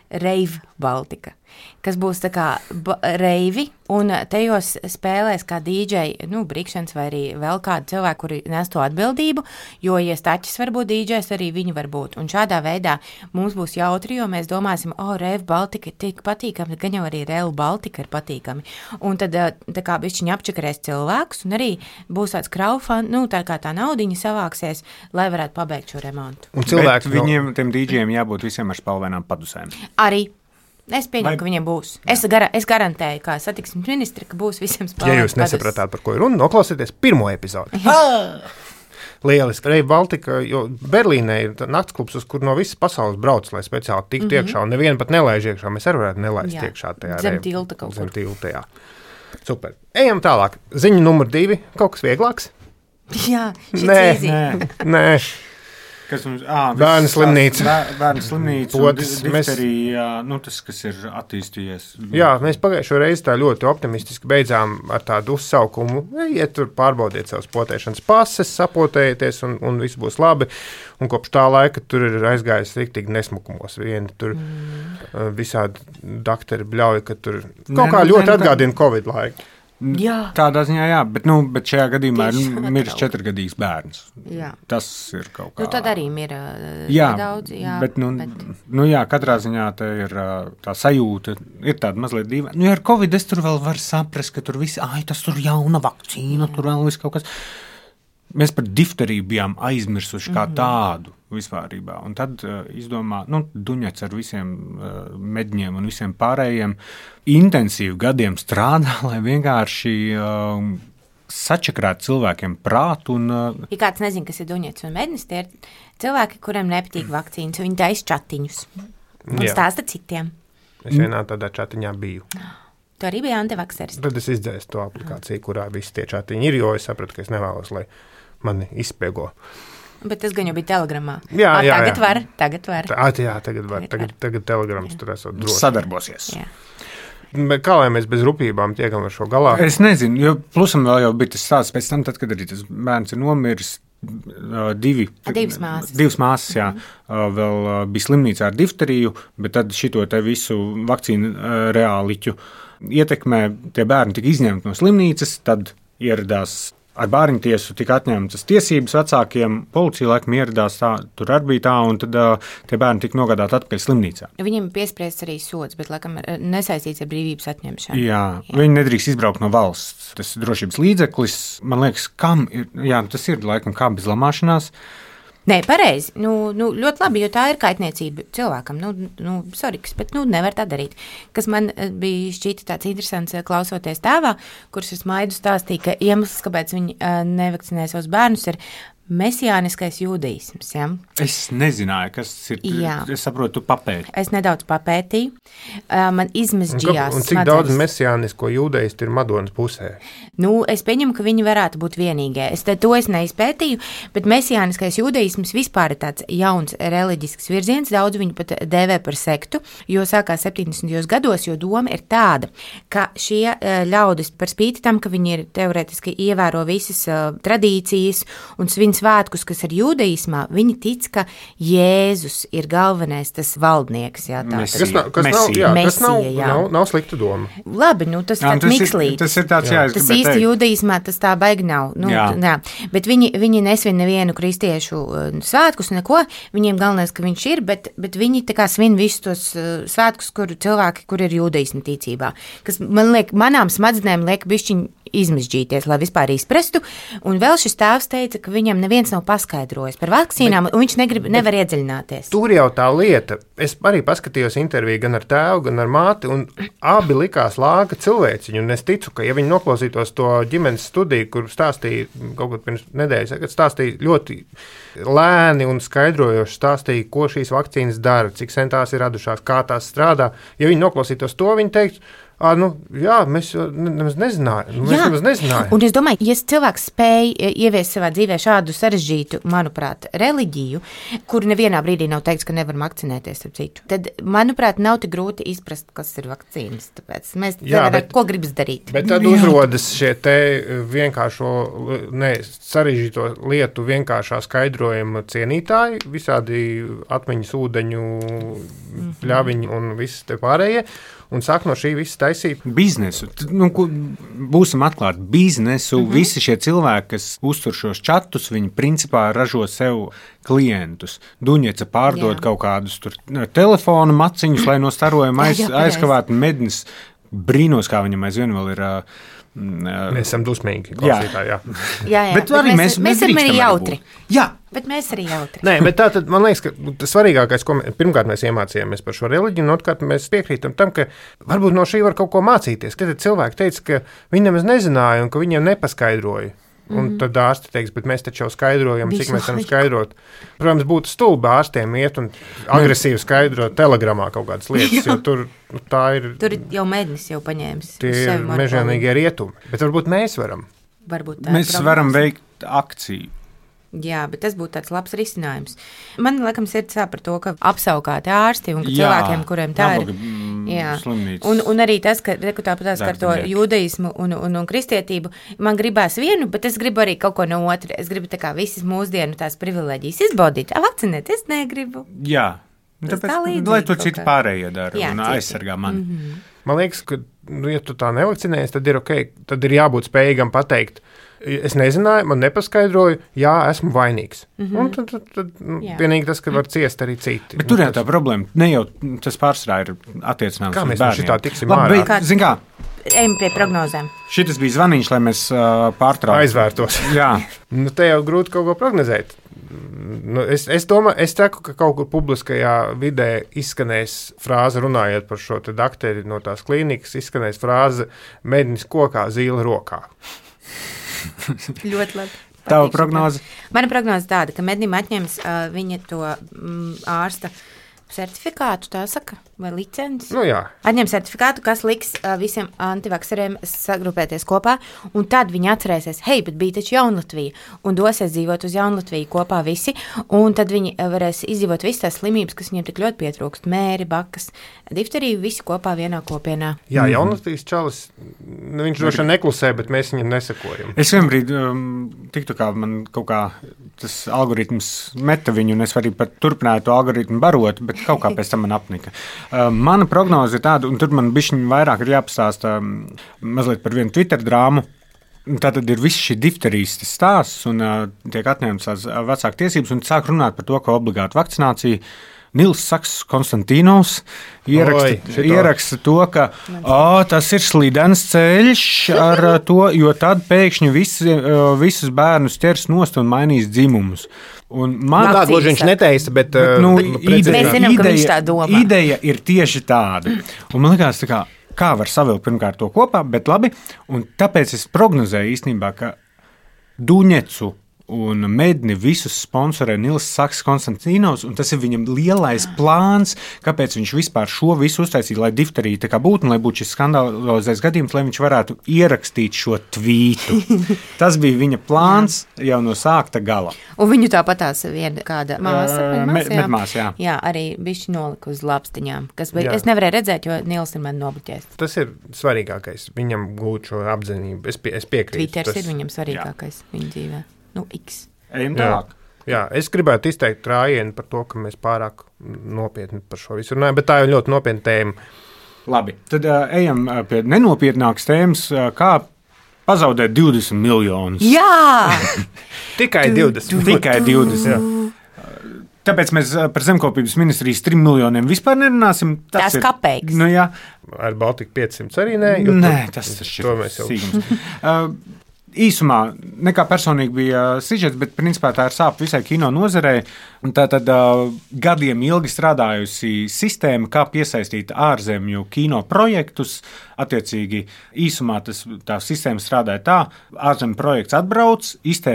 Rave Baltica, kas būs tā kā reivi, un tajos spēlēs kā dīdžeji, nu, brikšanas vai arī vēl kādi cilvēki, kuri nes to atbildību, jo, ja staķis var būt dīdžejs, arī viņi var būt. Un šādā veidā mums būs jautri, jo mēs domāsim, o, oh, Rave Baltica ir tik patīkami, gan jau arī Rave Baltica ir patīkami. Un tad tā kā bišķiņi apčakarēs cilvēkus, un arī būs tāds crowdfund, nu, tā kā tā naudiņa savāksies, lai varētu pabeigt šo remontu. Un cilvēki, Bet viņiem, tiem dīdžiem jābūt visiem ar spalvainām padusēm. Arī. Es pieņemu, Vai... ka viņiem būs. Es, gara, es garantēju, kā satiksmes ministri, ka būs visiem spēlēm. Ja jūs nesapratāt, par ko ir runa, noklausieties pirmo epizodi. Lieliski. Rave Baltica, jo Berlīnē ir naktsklubs, uz kur no visas pasaules brauc, lai speciāli tiktu mm-hmm. iekšā, un nevienu pat nelaiž iekšā. Mēs arī varētu nelaist jā. iekšā tajā. Zem tilta kaut kur. Zem tilta, jā. Super. Ejam tālāk. Ziņa numur divi. Kaut kas vieglāks? Jā, šis nē, īzī. Nē, nē. Kas mums, ā, bērnu slimnīca. Bēr, bērnu slimnīca Otrs, un difterija, mēs... nu, tas, kas ir attīstījies. Jā, mēs pagājušo reizi tā ļoti optimistiski beidzām ar tādu uzsaukumu, iet tur pārbaudiet savus potēšanas pases, sapotējieties un, un viss būs labi. Un kopš tā laika tur ir aizgājis riktīgi nesmukumos. Vieni tur mm. visādi dakteri bļauj, ka tur kaut ne, kā ļoti ne, atgādina Covid laiku. Jā. Tādā ziņā, jā, bet, nu, bet šajā gadījumā Tieši ir miris četrgadīgs bērns. Jā. Tas ir kaut kā. Nu, tad arī mira jā, daudz. Jā, bet, nu, bet... nu, jā, katrā ziņā tā ir tā sajūta, ir tāda mazliet dīva. Nu, ja ar Covid es tur vēl varu saprast, ka tur visi, ai, tas tur jauna vakcīna, tur vēl viss kaut kas. Mēs par difteriju bijām aizmirsuši kā mm-hmm. tādu vispārībā. Un tad uh, izdomā, nu, Duņets ar visiem uh, medņiem un visiem pārējiem intensīvi gadiem strādā, lai vienkārši uh, sačakrētu cilvēkiem prātu. Un, uh, ja kāds nezin, kas ir Duņets un mednis, tie ir cilvēki, kuriem nepatīk vakcīnas, viņi taisa čatiņus un Jā. stāsta citiem. Es vienā tādā čatiņā biju. Tu arī bija antivakseris. Tad es izdzēsu to aplikāciju, kurā visi tie čatiņi ir, jo es sapratu, ka es nevēlos, lai mani izspiego. Bet tas gan jau bija telegramā. Jā, à, jā, tagad jā. var, tagad var. Tā, jā, tagad var. Tagad, tagad, tagad telegrams jā. tur esot droši. Sadarbosies. Jā. Bet kā lai mēs bez rupībām tiekam ar šo galā? Es nezinu, jo plusam vēl jau bija tas stāsts pēc tam, tad, kad arī tas bērns ir nomiris, divi. A, divas māsas. Divas māsas, jā. Mm-hmm. Vēl bija slimnīcā ar difteriju, bet tad šito te visu vakcīnu reāliķu ietekmē tie bērni tika izņemti no slimnīcas, tad ieradās ar bērnu tiesu, tika atņemtas tiesības vecākiem, policija laikam ieradās tā, tur arī bija tā, un tad uh, tie bērni tika nogādāti atpakaļ slimnīcā. Viņiem piespriests arī sods, bet laikam nesaistīts ar brīvības atņemšanu. Jā, jā, viņi nedrīkst izbraukt no valsts. Tas ir drošības līdzeklis, man liekas, kam ir, jā, tas ir laikam kā bez lamāšanās. Nē, pareizi. Nu, nu, ļoti labi, jo tā ir kaitniecība cilvēkam. Nu, nu, sorry, bet nu, nevar tā darīt. Kas man bija šķita tāds interesants klausoties tēvā, kurš es maidu stāstīja, ka iemesls, kāpēc viņi uh, nevakcinē savus bērnus, ir mesijāniskais jūdaisms. Ja? Es nezināju, kas ir. Jā. Es saprotu, tu papēti. Es nedaudz papētīju. Uh, man izmezģījās. Un, un cik daudz mesijānisko jūdaistu ir Madonas pusē? Nu, es pieņemu, ka viņi varētu būt vienīgie. Es te, to es neizpētīju, bet mesijāniskais jūdaisms vispār ir tāds jauns reliģisks virziens. Daudz viņu pat dēvē par sektu, jo sākās septiņdesmitajos gados, jo doma ir tāda, ka šie uh, ļaudis par spīti tam, ka viņi ir teorētiski ievēro visas uh, tradīcijas un svin svētkus, kas ir jūdaismā, viņi tic, ka Jēzus ir galvenais tas valdnieks. Jā, tā, kas nav, kas nav, jā, Mesija, kas nav, jā. nav, nav slikta doma. Labi, nu tas ir tāds mikslītis. Tas ir tāds, jā, tas īsti teikt. Jūdaismā tas tā baigi nav. Nu, jā. Jā. Bet viņi, viņi nesvin nevienu kristiešu svētkus, neko. Viņiem galvenais, ka viņš ir, bet, bet viņi tā kā svin visus tos svētkus, kur cilvēki, kur ir jūdaisma ticībā. Kas man liek, manām smadzenēm liek bišķiņ izmežģīties, lai vispār izprastu. Un vēl šis tēvs teica, ka viņam neviens nav paskaidrojis par vakcīnām, bet, un viņš negrib, nevar iedziļināties. Tur jau tā lieta. Es arī paskatījos interviju gan ar tēvu, gan ar māti, un abi likās lāga cilvēciņu. Un es ticu, ka, ja viņi noklausītos to ģimenes studiju, kur stāstīja kaut kad pirms nedēļas, kad stāstīja ļoti lēni un skaidrojoši stāstīja, ko šīs vakcīnas dara, cik sen tās ir radušās, kā tās strādā. Ja viņi noklausītos to, viņi teiktu, À, nu, jā, mēs jau nemaz nezinājām. Mēs nemaz nezinājām. Un es domāju, ja cilvēks spēj ieviest savā dzīvē šādu sarežģītu, manuprāt, reliģiju, kur nevienā brīdī nav teikts, ka nevaram vakcinēties ar citu, tad, manuprāt, nav tik grūti izprast, kas ir vakcīnas. Tāpēc mēs zinām, ko gribas darīt. Bet tad uzrodas šie te vienkāršo, ne, sarežģīto lietu vienkāršā skaidrojuma cienītāji, visādi atmiņas ūdeņu, pļaviņi un viss te pārējie. Un sāk no šī visa taisīt biznesu. Nu, būsim atklāti, biznesu. Mm-hmm. Visi šie cilvēki, kas uztur šos čatus, viņi principā ražo sev klientus. Duņeca pārdod Jā. Kaut kādus tur telefonu maciņus, lai no starojuma aiz, aizkavētu mednes. Brīnos, kā viņam aizvien vēl ir. Mēs esam dusmīgi. Jā, jā. jā, jā. Bet, bet arī mēs, mēs, mēs esam arī jautri. Jā. Bet mēs arī jautri. Nē, bet tā tad man liekas, ka tas svarīgākais, ko mēs, pirmkārt mēs iemācījāmies par šo reliģiju, un otrkārt mēs piekrītam tam, ka varbūt no šī var kaut ko mācīties. Kad cilvēki teica, ka viņi nemaz nezināja un ka viņiem nepaskaidroja. Un mm-hmm. tad ārsti teiks, bet mēs taču jau skaidrojam, Visu cik mēs varam skaidrot. Protams, būtu stulbi ārstiem iet un agresīvi skaidrot telegramā kaut kādas lietas, jo tur nu, tā ir... Tur jau mednis jau paņēmis. Tie ir mežonīgie rietumi. Bet varbūt mēs varam. Varbūt tā mēs varam veikt akciju. Jā, bet tas būtu tāds labs risinājums. Man liekas, ir sāp par to, ka apsaukāti ārsti un ka jā, cilvēkiem, kuriem tā nabaga, ir jā. Slimnīcas. Un, un arī tas, ka tāpatās ar to judaismu un, un, un kristietību, man gribās vienu, bet es gribu arī kaut ko no otra. Es gribu tā kā visas mūsdienu tās privileģijas izbaudīt. Vakcinēt es negribu. Jā, tāpēc, lai to citi pārējie dara jā, un citi. Aizsargā mani. Mm-hmm. Man liekas, ka, nu, ja tu tā nevakcinējies, tad ir ok, tad ir jābūt spējīgam pateikt, es nezināju, man nepaskaidroju, jā, esmu vainīgs. Mm-hmm. Un tad, tad, tad nu, vienīgi tas, ka var ciest arī citi. Bet tur jau tā problēma, ne jau tas pārsvarā ir attiecināms uz bērniem. Kā mēs no šitā tiksim Labi, ārā? Zin kā? Ejam pie prognozēm. Šitas bija zvaniņš, lai mēs uh, pārtrauktu. Aizvērtos. Jā. Nu, te jau grūti kaut ko prognozēt. Nu, es, es domāju, es teku, ka kaut kur publiskajā vidē izskanēs frāze, runājot par šo te dakteri no tās klīnikas, izskanēs frāze mednis kokā, zīle rokā. Ļoti labi. Tava prognoze? Mana prognoze tāda, ka mednim atņems uh, viņa to mm, ārsta certifikātu, tā saka, vai licenci. Nu jā. Atņem certifikātu, kas liks uh, visiem antivakseriem sagrupēties kopā, un tad viņi atcerēsies, hei, bet bija taču Jaunlatvija, un dosies dzīvot uz Jaunlatviju kopā visi, un tad viņi varēs izdzīvot visas tās slimības, kas viņiem tik ļoti pietrūkst, mēri, bakas, difteriju, visi kopā vienā kopienā. Jā, Jaunatvijas čalis, nu, viņš droši vien neklusē, bet mēs viņam nesakojam. Es vienbrīd um, tiktu kā man kaut kā tas algoritms meta viņu, un es arī pat turpināju to algoritmu barot, bet kaut kā pēc tam man apnika. Uh, mana prognoze ir tāda, un tur man bišķiņ vairāk ir jāpastāsta um, mazliet par vienu Twitter drāmu. Tātad ir viss šī difterijas stāsts, un uh, tiek atņemtas tās vecāku tiesības, un sāk runāt par to, ka obligāta vakcinācija. Nils Saks Konstantīnos ieraksta, Oi, ieraksta to, ka o, tas ir slidens ceļš ar to, jo tad pēkšņi visi, visus bērnus ķers nost un mainīs dzimumus. Un man tā gluži viņš neteica, bet, bet nu, nu, ideja, zinām, ideja, ideja ir tieši tāda. Un man likās, tā kā, kā var savilkt pirmkārt to kopā, bet labi. Un tāpēc es prognozēju īstenībā, ka Duņecu un medni visus sponsorē Nils Saks Konstantīnos, un tas ir viņam lielais plāns, kāpēc viņš vispār šo visu uztaisīja, lai difterija tā kā būtu, un lai būtu šis skandalozais gadījums, lai viņš varētu ierakstīt šo tvītu. Tas bija viņa plāns jau no sākta gala. Un viņu tāpatās viena kāda māsa, uh, medmās, jā. Medmās, jā. Jā, arī bišķi nolika uz lapstiņām, kas bija, es nevarēju redzēt, jo Nils ir man nobloķējis. Tas ir svarīgākais, viņam gūt šo apzinību. Es, pie, es piekrītu. Twitters tas... ir viņam svarīgākais jā. Viņa dzīvē. Nu, X. Ejam tālāk. Jā, jā, es gribētu izteikt rājienu par to, ka mēs pārāk nopietni par šo visu runājam, bet tā ir ļoti nopietna tēma. Labi, tad uh, ejam pie nenopietnākas tēmas, uh, kā pazaudēt divdesmit miljonus. Jā! Tikai divdesmit. Tikai divdesmit. Tāpēc mēs par zemkopības ministrijas trim miljoniem vispār nerunāsim. Tas Tās kapeiks. Nu, jā. Ar Baltiku piecsimt arī nē. Nē, tas ir šķiet. Īsumā nekā personīgi bija sižets, bet principā tā ir sāp visai kino nozarei. Tā tad uh, gadiem ilgi strādājusi sistēma, kā piesaistīt ārzemju kino projektus. Attiecīgi īsumā tas, tā sistēma strādāja tā, ārzemju projekts atbrauc, iztērē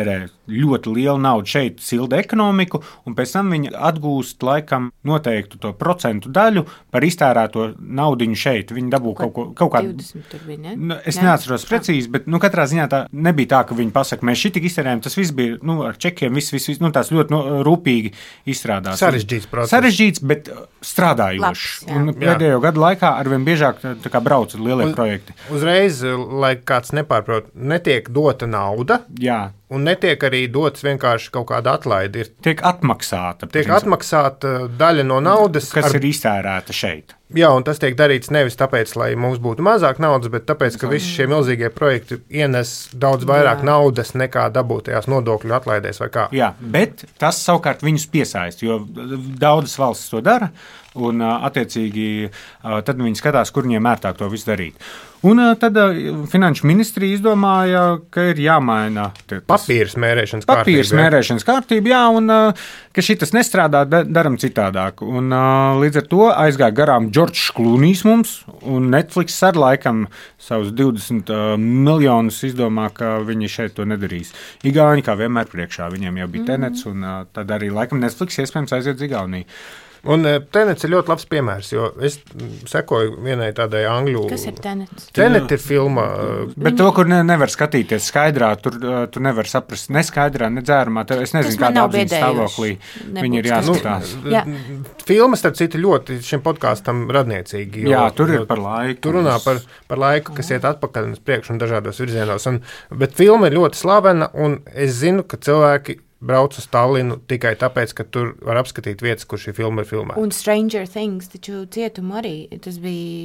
ļoti lielu naudu šeit silda ekonomiku, un pēc tam viņi atgūst laikam noteiktu to procentu daļu par iztērēto naudiņu šeit. Viņi dabū kaut, ko, kaut kādu. divdesmit tur bija, ne? Nu, es ne? neatceros precīzi, bet nu, katrā ziņā tā nebija tā, ka viņi pasaka, mēs šitik iztērējam, tas viss bija nu, ar čekiem, viss, viss, viss nu, tās ļoti nu, rūpīgi izstrādāts. Sarežģīts process. Sarežģīts, bet strādājošs. Labs, jā. Un pēdējo gadu laikā arvien biežāk tā kā brauc lielie Uz, projekti. Uzreiz, lai kāds nepārprot, netiek dota nauda. Jā. Un netiek arī dots vienkārši kaut kāda atlaide. Ir, tiek atmaksāta. Tiek atmaksāta daļa no naudas, kas ar, ir iztērēta šeit. Jā, un tas tiek darīts nevis tāpēc, lai mums būtu mazāk naudas, bet tāpēc, ka visi šie milzīgie projekti ienes daudz vairāk jā. naudas nekā dabūtajās nodokļu atlaidēs vai kā. Jā, bet tas savukārt viņus piesaist, jo daudzas valstis to dara, un attiecīgi tad viņi skatās, kur viņiem ērtāk to visu darīt. Un tad Finanšu ministrija izdomāja, ka ir jāmaina papīra smērēšanas kārtība. Papīra smērēšanas kārtība, jā, un ka šitas nestrādā, daram citādāk. Un līdz ar to aizgāja garām Džordžs Klūnijs mums, un Netflix ar laikam savus divdesmit miljonus izdomā, ka viņi šeit to nedarīs. Igauņi kā vienmēr priekšā, viņiem jau bija Tenets, un tad arī laikam Netflix iespējams aiziet uz Igauniju. Un Tenets ir ļoti labs piemērs, jo es sekoju vienai tādai angļu. Kas ir Tenets? Tenet ir filma. Bet to, kur ne, nevar skatīties skaidrā, tur tu nevar saprast ne skaidrā, ne dzērumā. Es nezinu, kādā apziņas stāvoklī viņi ir jāskatās. Nu, jā. Filma, starp citu, ļoti šim podkāstam radniecīgi. Jo, jā, tur ir par laiku. Tur runā par, par laiku, kas iet atpakaļ un uz priekšu un dažādos virzienos. Un, bet filma ir ļoti slavena, un es zinu, ka cilvēki brauc uz Tallinu tikai tāpēc, ka tur var apskatīt vietas, kur šī filma ir filmēta. Un Stranger Things, taču cietumu arī, tas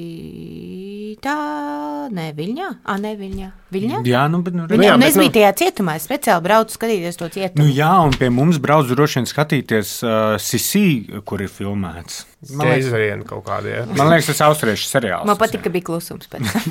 bija tā, ne, Viļņā? Ā, ne, Viļņā. Viļņā? Jā, nu, bet... Nu, Viļņā, nu, jā, un bet, es biju nu, tajā cietumā, es speciāli braucu skatīties to cietumu. Nu jā, un pie mums brauc droši vien skatīties uh, Sisi, kur ir filmēts. Keizariena kaut kāda, jā. Man liekas, tas austriešu seriāls. Man patīk, ka bija klusums pēc tam.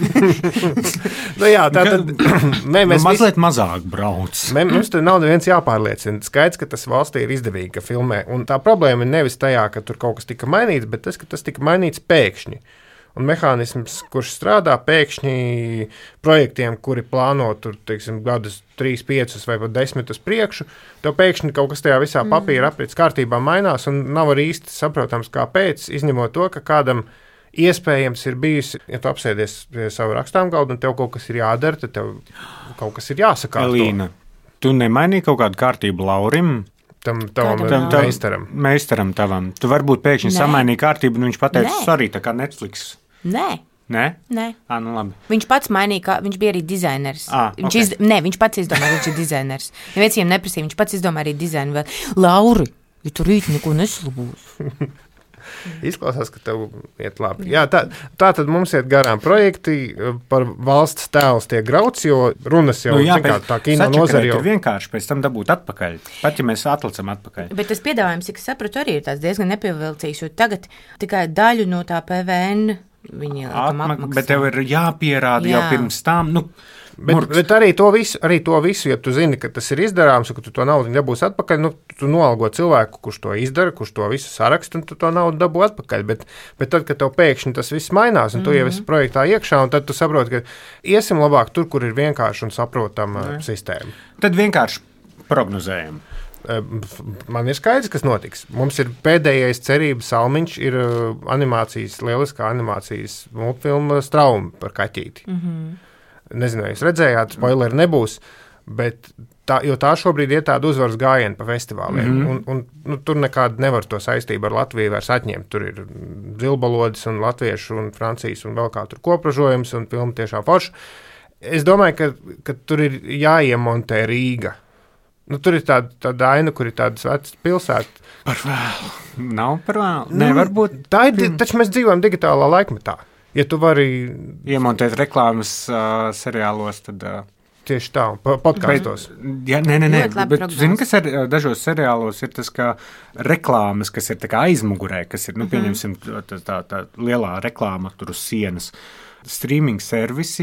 Nu jā, tā tad... Mē, mēs nu, mazliet visi, mazāk brauc. mē, mums te nav neviens jāpārliecina. Skaidrs, ka tas valstī ir izdevīgi, ka filmē. Un tā problēma ir nevis tajā, ka tur kaut kas tika mainīts, bet tas, ka tas tika mainīts pēkšņi. Un mehānisms, kurš strādā pēkšņi projektiem, kuri plāno tur, teiksim, gadus trīs, piecus vai pat desmit uz priekšu, tev pēkšņi kaut kas tajā visā papīra aprits kārtībā mainās un nav arī īsti saprotams, kāpēc, izņemot to, ka kādam iespējams ir bijusi, ja tu apsēdies pie savu rakstām galdu un tev kaut kas ir jādara, tad tev kaut kas ir jāsakārto. Elīna, tu nemainīji kaut kādu kārtību Laurim? Tam tavam Kādam tam, meistaram. Meistaram tavam. Tu varbūt pēkšņi Nē. samainīji kārtību, un viņš pateica, Nē. sorry, tā kā Netflix. Nē, Nē? nē. Ā, nu labi. Viņš pats mainīja, ka viņš bija arī dizainers. Ah, viņš, ok. iz, ne, viņš pats izdomāja, ka viņš ir dizainers. Ja viens viņam neprasīja, viņš pats izdomāja arī dizainu. Vēl. Lauri, ja tu rīt neko neslabūsi. Izklausās, ka tev iet labi. Jā, tā, tā tad mums iet garām projekti par valsts tēls tiek grauts, jo runas jau Nu, jā, kā, pēc- tā kino sačakarēt nozara jau. ir vienkārši pēc tam dabūt atpakaļ. Pat ja mēs atlicam atpakaļ. Bet tas piedāvājums, cik es sapratu, arī ir tāds diezgan nepievilcīgs, jo tagad tikai daļu no tā P V N viņi laikam Atmak, apmaksā. bet tev ir jāpierāda jā. jau Jā. pirms tam. Nu, Bet, murks. bet arī, to visu, arī to visu, ja tu zini, ka tas ir izdarāms, un ka tu to naudu dabūsi atpakaļ, nu, tu noalgo cilvēku, kurš to izdara, kurš to visu saraksta, un tu to naudu dabū atpakaļ. Bet, bet tad, kad tev pēkšņi tas viss mainās, un tu mm -hmm. jau esi projektā iekšā, un tad tu saproti, ka iesim labāk tur, kur ir vienkārši un saprotama mm. sistēma. Tad vienkārši prognozējam. Man ir skaidrs, kas notiks. Mums ir pēdējais cerības salmiņš, ir animācijas, lieliskā animācijas multfilma Strauma par kaķīti. Mm -hmm. Nezinu, vai jūs redzējāt, spoileri nebūs, bet tā, jo tā šobrīd ir tāda uzvaras gājiena pa festivāliem. Mm -hmm. un, un, nu, tur nekāda nevar to saistību ar Latviju vairs atņemt. Tur ir zilbalodis un latviešu un francijas un vēl kā tur kopražojums un filma tiešām forša. Es domāju, ka, ka tur ir jāiemontē Rīga. Nu, tur ir tāda, tāda aina, kur ir tādas vecas pilsētas. Par vēlu. Nav par vēlu. Nē, varbūt Tā ir, taču mēs dzīvojam digitālā laikmetā. Ja tu vari iemontēt reklāmas uh, seriālos, tad... Uh, tieši tā, pa- podkastos. Jā, nē, nē, nē. Ļoti labi Bet prognoze. zini, kas ir uh, dažos seriālos, ir tas, ka reklāmas, kas ir tā kā aizmugurē, kas ir, nu, pieņemsim, tā, tā, tā lielā reklāma tur uz sienas, streaming servisi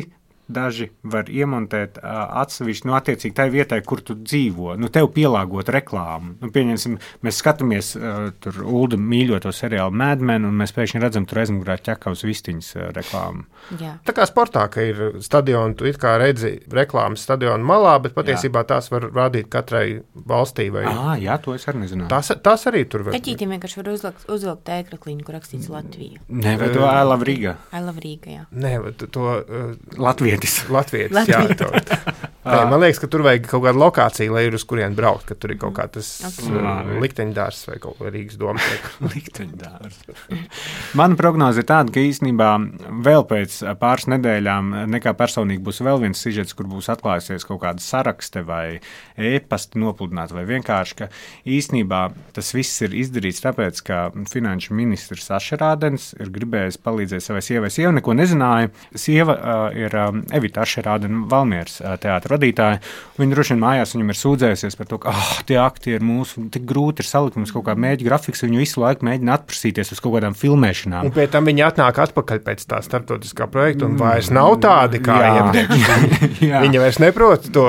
daži var iemontēt uh, atsevišķi, nu, attiecīgi tai vietai, kur tu dzīvo, nu, tev pielāgot reklāmu. Nu, pieņemsim, mēs skatāmies uh, tur Ulda mīļoto seriālu Mad Men, un mēs pēkšņi redzam tur aizmugurā ķekavas vistiņas uh, reklāmu. Jā. Tā kā sportā, ka ir stadioni, tu it kā redzi reklāmas stadionu malā, bet patiesībā jā. Tās var rādīt katrai valstī. Vai... Ah, jā, to es arī nezināju. Tās, tās arī tur var. Kaķītiem vienkārši var uzlikt, uzvilkt ēkrakliņu, kur rakstīts Latvija. Nē, vai to I love Riga? I love Riga, jā. Nē, to... to uh, Latvietis. Latvietis, Latvietis. jā. To, Nē, man liekas, ka tur vajag kaut kādu lokāciju, lai ir uz kurien braukt, ka tur ir kaut kā tas okay. uh, likteņdārs vai kaut kā Rīgas doma. Likteņdārs. Mana prognoze ir tāda, ka īstenībā vēl pēc pāris nedēļām nekā personīgi būs vēl viens sižets, kur būs atklājusies kaut kāda sarakste vai e-pasti nopludināti vai vienkārši, ka īstenībā tas viss ir izdarīts tāpēc, ka finanšu ministrs Ašerādens ir gribējis palīdzēt savai sievai. Sieva neko nezināja. Sieva uh, ir um, Evita Ašerādena Valmieras uh, teātra vadītāja. Viņa droši vien mājās viņam ir sūdzējusies par to, ka oh, tie aktieri mūsu tik grūti ir salikt mums kaut kā mēģi grafiks, viņu visu laiku mēģina atprasīties uz kaut kādām filmēšanām. Un pēc tam viņi atnāk atpakaļ pēc tā starptautiskā projekta un vairs nav tādi kā iepriekš. Viņa vairs neprot to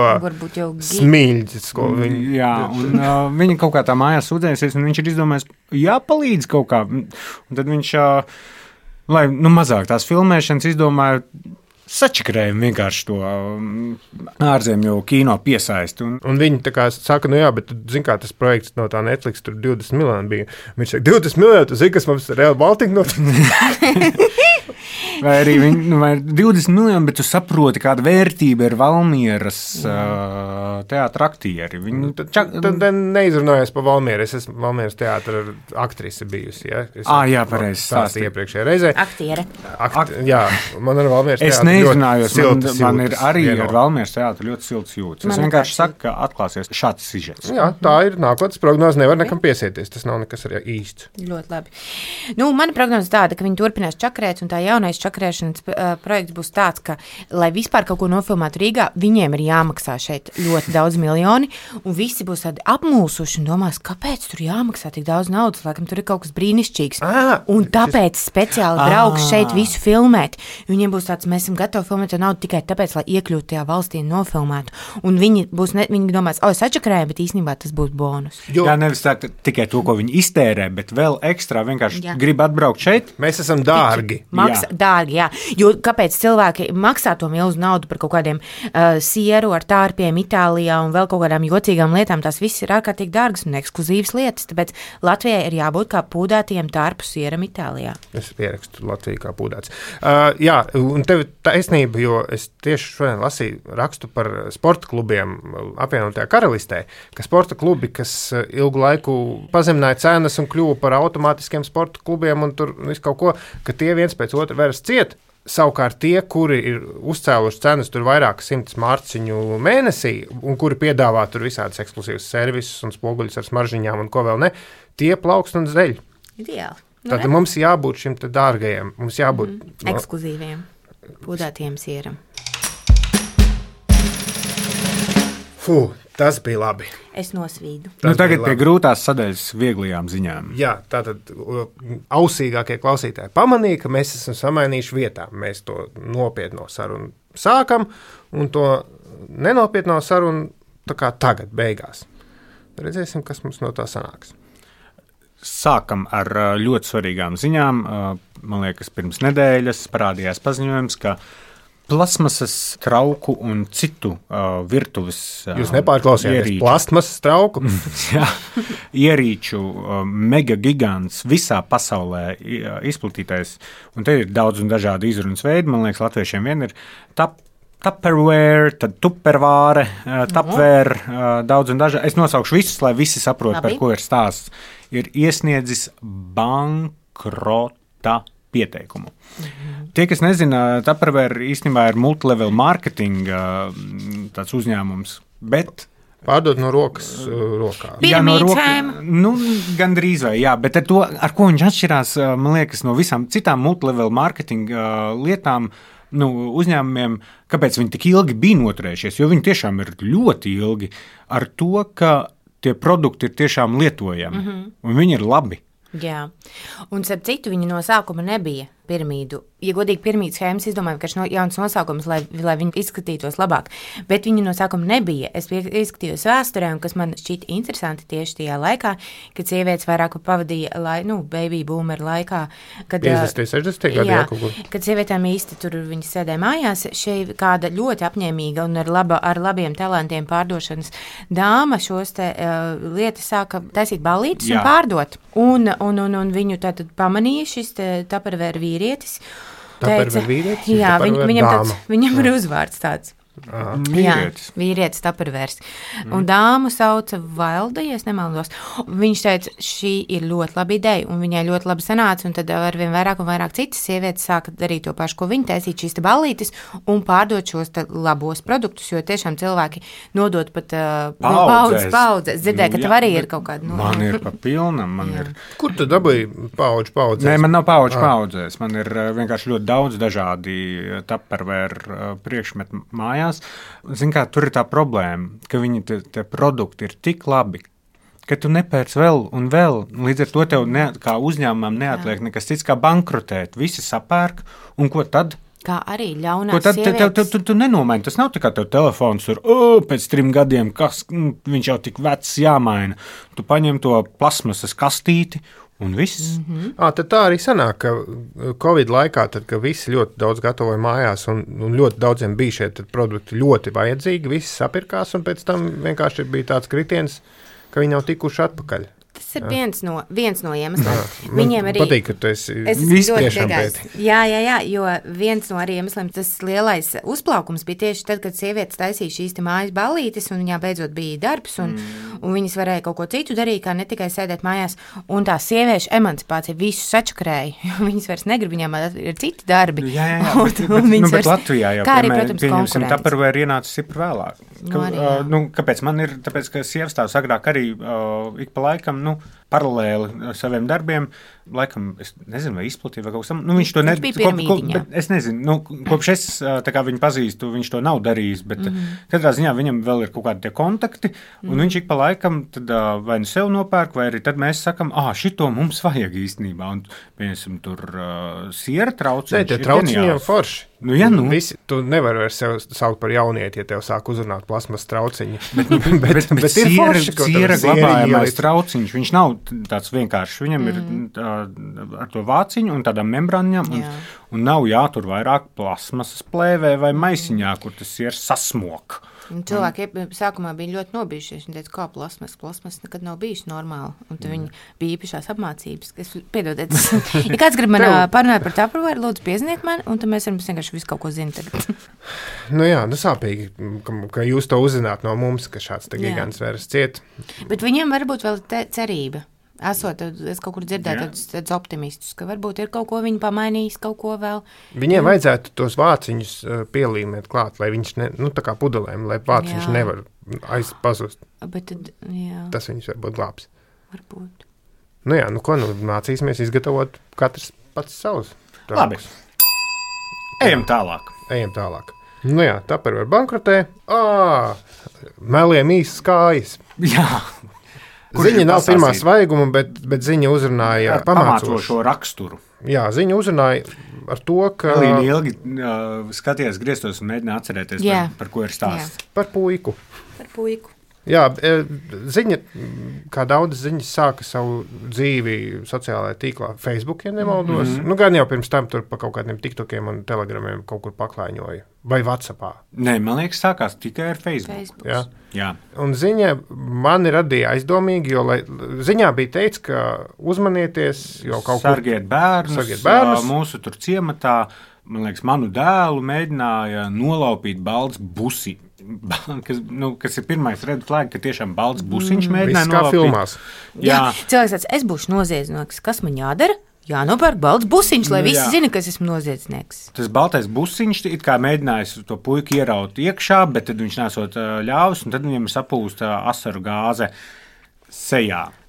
smilģis, ko viņi... Jā, un uh, viņa kaut kā tā mājās sūdzējusies, un viņš ir izdomājis, jāpalīdz kaut kā. Un tad viņš, uh, lai nu mazāk tās filmēšanas izdomāja, sačakrējumi vienkārši to ārzemju kino piesaisti. Un, un viņi tā kā saka, nu jā, bet tu zini, kā tas projekts no tā Netflix tur divdesmit miljoni bija. Viņš saka, divdesmit miljoni, tu zini, kas mums Real Baltica notiek? Vai arī viņi, nu, vai divdesmit miljoni, bet tu saproti, kāda vērtība ir Valmieras uh, teātra aktieri. Viņi, tad, čak, tad neizrunājos par Valmieru. Es esmu Valmieras teātra aktrise bijusi. Ja? Es ah, jā, pareizi. Stāstīju iepriekšējā reizē. Aktiere. Akt, Akt, jā, man ar Valmieras teātru es neizrunājos, man, siltas man ir arī vieno. Ar Valmieras teātru ļoti silts jūtas. Es vienkārši saku, ka atklāsies šāds sižets. Jā, tā ir nākotnes prognoze. Nevar nekam piesieties. Tas nav nekas arī īsts. Ļoti labi. Nu, mana prognoze tāda, ka viņi turpinās čakrēt, un tā jaunais čakrēšanas uh, projekts būs tāds, ka, lai vispār kaut ko nofilmētu Rīgā, viņiem ir jāmaksā šeit ļoti daudz miljoni, un visi būs tādi apmulsuši un domās, kāpēc tur jāmaksā tik daudz naudas, laikam tur ir kaut kas brīnišķīgs. Ah, un tāpēc speciāli ah. brauks šeit visu filmēt. Viņiem būs tāds, mēs esam gatavi filmēt naudu tikai tāpēc, lai iekļūtu tajā valstī un nofilmētu. Un viņi būs, ne, viņi domās, o, es atčakrēju, bet īstenībā tas būs bonus. Jo. Jā, nevis tā, tikai to, ko viņi iztērē, bet vēl ekstra vienkārši jā. Grib atbraukt šeit. Mēs esam dārgi. Maksā, jā. Dārgi, jā. Jo kāpēc cilvēki maksā to milzu naudu par kaut kādiem uh, sieru ar tārpiem Itālijā un vēl kaut kādām jocīgām lietām? Tās viss ir ārkārtīgi dārgas un ekskluzīvas lietas, tāpēc Latvijai ir jābūt kā pūdētiem tārpu sieram Itālijā. Es pierakstu Latviju kā pūdēts. Uh, jā, un tev taisnība, jo es tieši šodien lasīju rakstu par sporta klubiem apvienotajā karalistē, ka sporta klubi, kas ilgu laiku pazemināja cenas un kļuva par automātiskiem sporta klubiem un tur visu kaut ko, ka tie viens pēc otra vairs ciet. Savukārt tie, kuri ir uzcēluši cenas tur vairākas simtas mārciņu mēnesī un kuri piedāvā tur visādas ekskluzīvas servisus un spoguļus ar smaržiņām un ko vēl ne, tie plaukst un zeļ. Ideāli. Nu, Tad mums jābūt šim te dārgajiem, mums jābūt... Mm, no... ekskluzīviem, pūdētiem sieram. Fū, tas bija labi. Es nosvīdu. Nu, tagad pie grūtās sadaļas vieglajām ziņām. Jā, tātad ausīgākie klausītāji pamanīja, ka mēs esam samainījuši vietām. Mēs to nopietno sarunu sākam un to nenopietno sarunu tā kā tagad beigās. Redzēsim, kas mums no tā sanāks. Sākam ar ļoti svarīgām ziņām. Man liekas, pirms nedēļas parādījās paziņojums, ka plasmasas trauku un citu uh, virtuves uh, Jūs nepārklausījāties plasmasas trauku? Jā, ierīču uh, mega gigants visā pasaulē uh, izplatītais, un te ir daudz un dažādi izrunas veidi, man liekas, latviešiem vien ir tap, Tupperware, tad tuppervāre, uh, tupware, uh, daudz un dažādi. Es nosaukšu visus, lai visi saprot, par ko ir stāsts. Ir iesniedzis bankrota pieteikumu. Mm-hmm. Tie, kas nezina, Tupperware īstenībā ir multilevel marketing tāds uzņēmums, bet... Pārdod no rokas uh, rokā. Jā, no roka, nu, gandrīz vai, jā, bet ar to, ar ko viņš atšķirās, man liekas, no visām citām multilevel marketing uh, lietām, nu, uzņēmumiem, kāpēc viņi tik ilgi bija noturējušies, jo viņi tiešām ir ļoti ilgi, ar to, ka tie produkti ir tiešām lietojami, mm-hmm. un viņi ir labi. Jā, un starp citu, viņi no sākuma nebija piramīdu. Ja godīgi piramīdas schēmas izdomāja vienkārši no jauns nosaukums, lai, lai viņi izskatītos labāk, bet viņi no sākuma nebija. Es ieskatījos vēsturē, un kas man šķita interesanti tieši tajā laikā, kad sievietes vairāk pavadīja, lai, nu, baby boomer laikā, kad, piecdesmit, sešdesmit gadi, jā, kaut kur. Kad sievietēm īsti tur viņas sēdē mājās, šī kāda ļoti apņēmīga un ar, laba, ar labiem talantiem pārdošanas dāma šos te uh, lietas sāka taisīt ballītes un pārdot. Un, un, un, un viņu tātad pamanīja šis Tupperware vīrietis. Teica, vīrietis, jā, viņ, viņam, tāds, viņam ir uzvārds tāds. Aha. Vīrietis. Jā, vīrietis Tupperware. Mm. Un dāmu sauca Vailda, ja es nemaldos. Viņš teica, šī ir ļoti laba ideja, un viņai ļoti labi sanāca, un tad arvien vairāk un vairāk citas sievietes sāka darīt to pašu, ko viņa taisīt šīs te ballītes un pārdot šos te labos produktus, jo tiešām cilvēki nodot pat uh, no paudzes paudzes. Dzirdēju, ka tev arī ir kaut kāda. Nu, man ir pa pilnam, man ir. Kur tu dabūji paudžu paudzēs? Nē, man nav paudžu paudzēs. Man ir uh, vienkārši ļoti daudz dažādi Tupperware uh, priekšmeti mājās. Zin kā, tur ir tā problēma, ka viņi te, te produkti ir tik labi, ka tu nepērc vēl un vēl. Līdz ar to tev ne, kā uzņēmumam neatliek Jā. Nekas cits kā bankrotēt. Visi sapērk, un ko tad? Kā arī ļaunās ko tad sievietes. Tev, tev, tu, tu nenomaini. Tas nav tā kā tev telefons ir, oh, pēc trim gadiem, kas, viņš jau tik vecs jāmaina. Tu paņem to plasmasas kastīti, un viss. Mm-hmm. À, tad tā arī sanāk, ka Covid laikā, tad, kad visi ļoti daudz gatavoja mājās un, un ļoti daudziem bija šie produkti ļoti vajadzīgi, visi sapirkās un pēc tam vienkārši bija tāds kritiens, ka viņi nav tikuši atpakaļ. Tas ir viens no, viens no iemesliem. Jā, Viņiem arī patīk, ka tu esi tiešām pēti. Jā, jā, jā, jo viens no arī iemesliem, tas lielais uzplaukums bija tieši tad, kad sievietes taisīja šīs te mājas ballītes, un viņām beidzot bija darbs, un, mm. un viņas varēja kaut ko citu darīt, kā ne tikai sēdēt mājās, un tā sieviešu emancipācija visu sačakarēja, jo viņas vairs negrib, viņām ir citi darbi. Jā, jā, jā, un, bet, bet, nu, bet vairs, Latvijā jau, kā arī, protams, konkurence. Tupperware ienāca stipri vēlāk. Ka, Nu, arī, uh, nu, kāpēc man ir? Tāpēc, ka sievastāvs agrāk arī uh, ik pa laikam, nu, paralēli saviem darbiem, laikam, es nezinu, vai izplatīja vai kaut kas tam. Nu, viņš to viņš bija piramīdiņā. Es nezinu, nu, kopš es tā kā viņu pazīstu, viņš to nav darījis, bet mm-hmm. katrā ziņā viņam vēl ir kaut kādi tie kontakti, un mm-hmm. viņš ik pa laikam tad vai nu sev nopērk, vai arī tad mēs sakam, ā, šito mums vajag īstenībā, un pieņemsim tur uh, siera trauciņš. Nē, tie trauciņi jau forši. Nu, ja, nu. Visi, tu nevari vairs sev saukt par jaunieti, ja tev sāk uzrunāt plasmas trauciņi. Bet, bet, bet, bet, bet ir siera, forši, ka siera siera glabājamais ielikt. trauciņš, viņš nav tāds vienkāršs. Viņam mm. ir tā, ar to vāciņu un tādām membrāniņām, un, un nav jātur vairāk plasmasas plēvē vai maisiņā, kur tas ir sasmok. Un cilvēki mm. sākumā bija ļoti nobijušies. Viņi teica, kā plasmas, plasmas nekad nav bijuši normāli. Un tad mm. viņi bija īpašās apmācības. Kas, piedodiet, ja kāds grib man parunāt par Tupperware, lūdzu pieziniet man, un tad mēs varam vienkārši visu kaut ko zināt tagad. Nu jā, nu sāpīgi, ka, ka jūs to uzzināt no mums, ka šāds te gigants vairs ciet. Bet viņiem varbūt vēl te, cerība. Esot, es kaut kur dzirdēju tādus, tādus optimistus, ka varbūt ir kaut ko viņi pamainījis, kaut ko vēl. Viņiem mm. vajadzētu tos vāciņus pielīmēt klāt, lai viņš, ne, nu tā kā pudelēm, lai vāciņš jā. Nevar aizpazust. Bet tad, jā. Tas viņus varbūt glābs. Varbūt. Nu jā, nu ko, nu mācīsimies izgatavot katrs pats savus. Labi. Ejam tālāk. Ejam tālāk. Nu jā, Tupperware bankrotē. Ā, meliem īsas kājas. Jā. Kur ziņa nav pirmā svaiguma, bet, bet ziņa uzrunāja pamācošo raksturu. Jā, ziņa uzrunāja ar to, ka... Līni ilgi uh, skaties griestos un mēģina atcerēties, par, par ko ir stāsts. Jā. Par puiku. Par puiku. Jā, ziņa, kā daudz ziņas sāka savu dzīvi sociālajā tīklā Facebook, ja nemaldos. Mm-hmm. Nu, gan jau pirms tam tur pa kaut kādiem TikTokiem un Telegramiem kaut kur paklaiņoja. Vai WhatsAppā. Nē, man liekas, sākās tikai ar Facebook. Facebook. Jā. Jā. Un ziņa mani radīja aizdomīgi, jo lai, ziņā bija teikts, ka uzmanieties, jo kaut kur... Sargiet bērnus, sargiet bērnus. Mūsu tur ciematā, man liekas, manu dēlu mēģināja nolaupīt balts busi. Kas, nu, kas ir pirmais red flag, ka tiešām balts busiņš mēģināja nolaupīt. Viss kā filmās. Jā, Jā. Cilvēks tāds, es būšu noziedznieks, kas man jādara? Jā, nopērk balts busiņš, lai nu, visi jā. Zina, ka es esmu noziedznieks. Tas baltais busiņš it kā mēģinājis to puiku ieraut iekšā, bet tad viņš nesot ļāvis, un tad viņam sapūst asaru gāze sejā.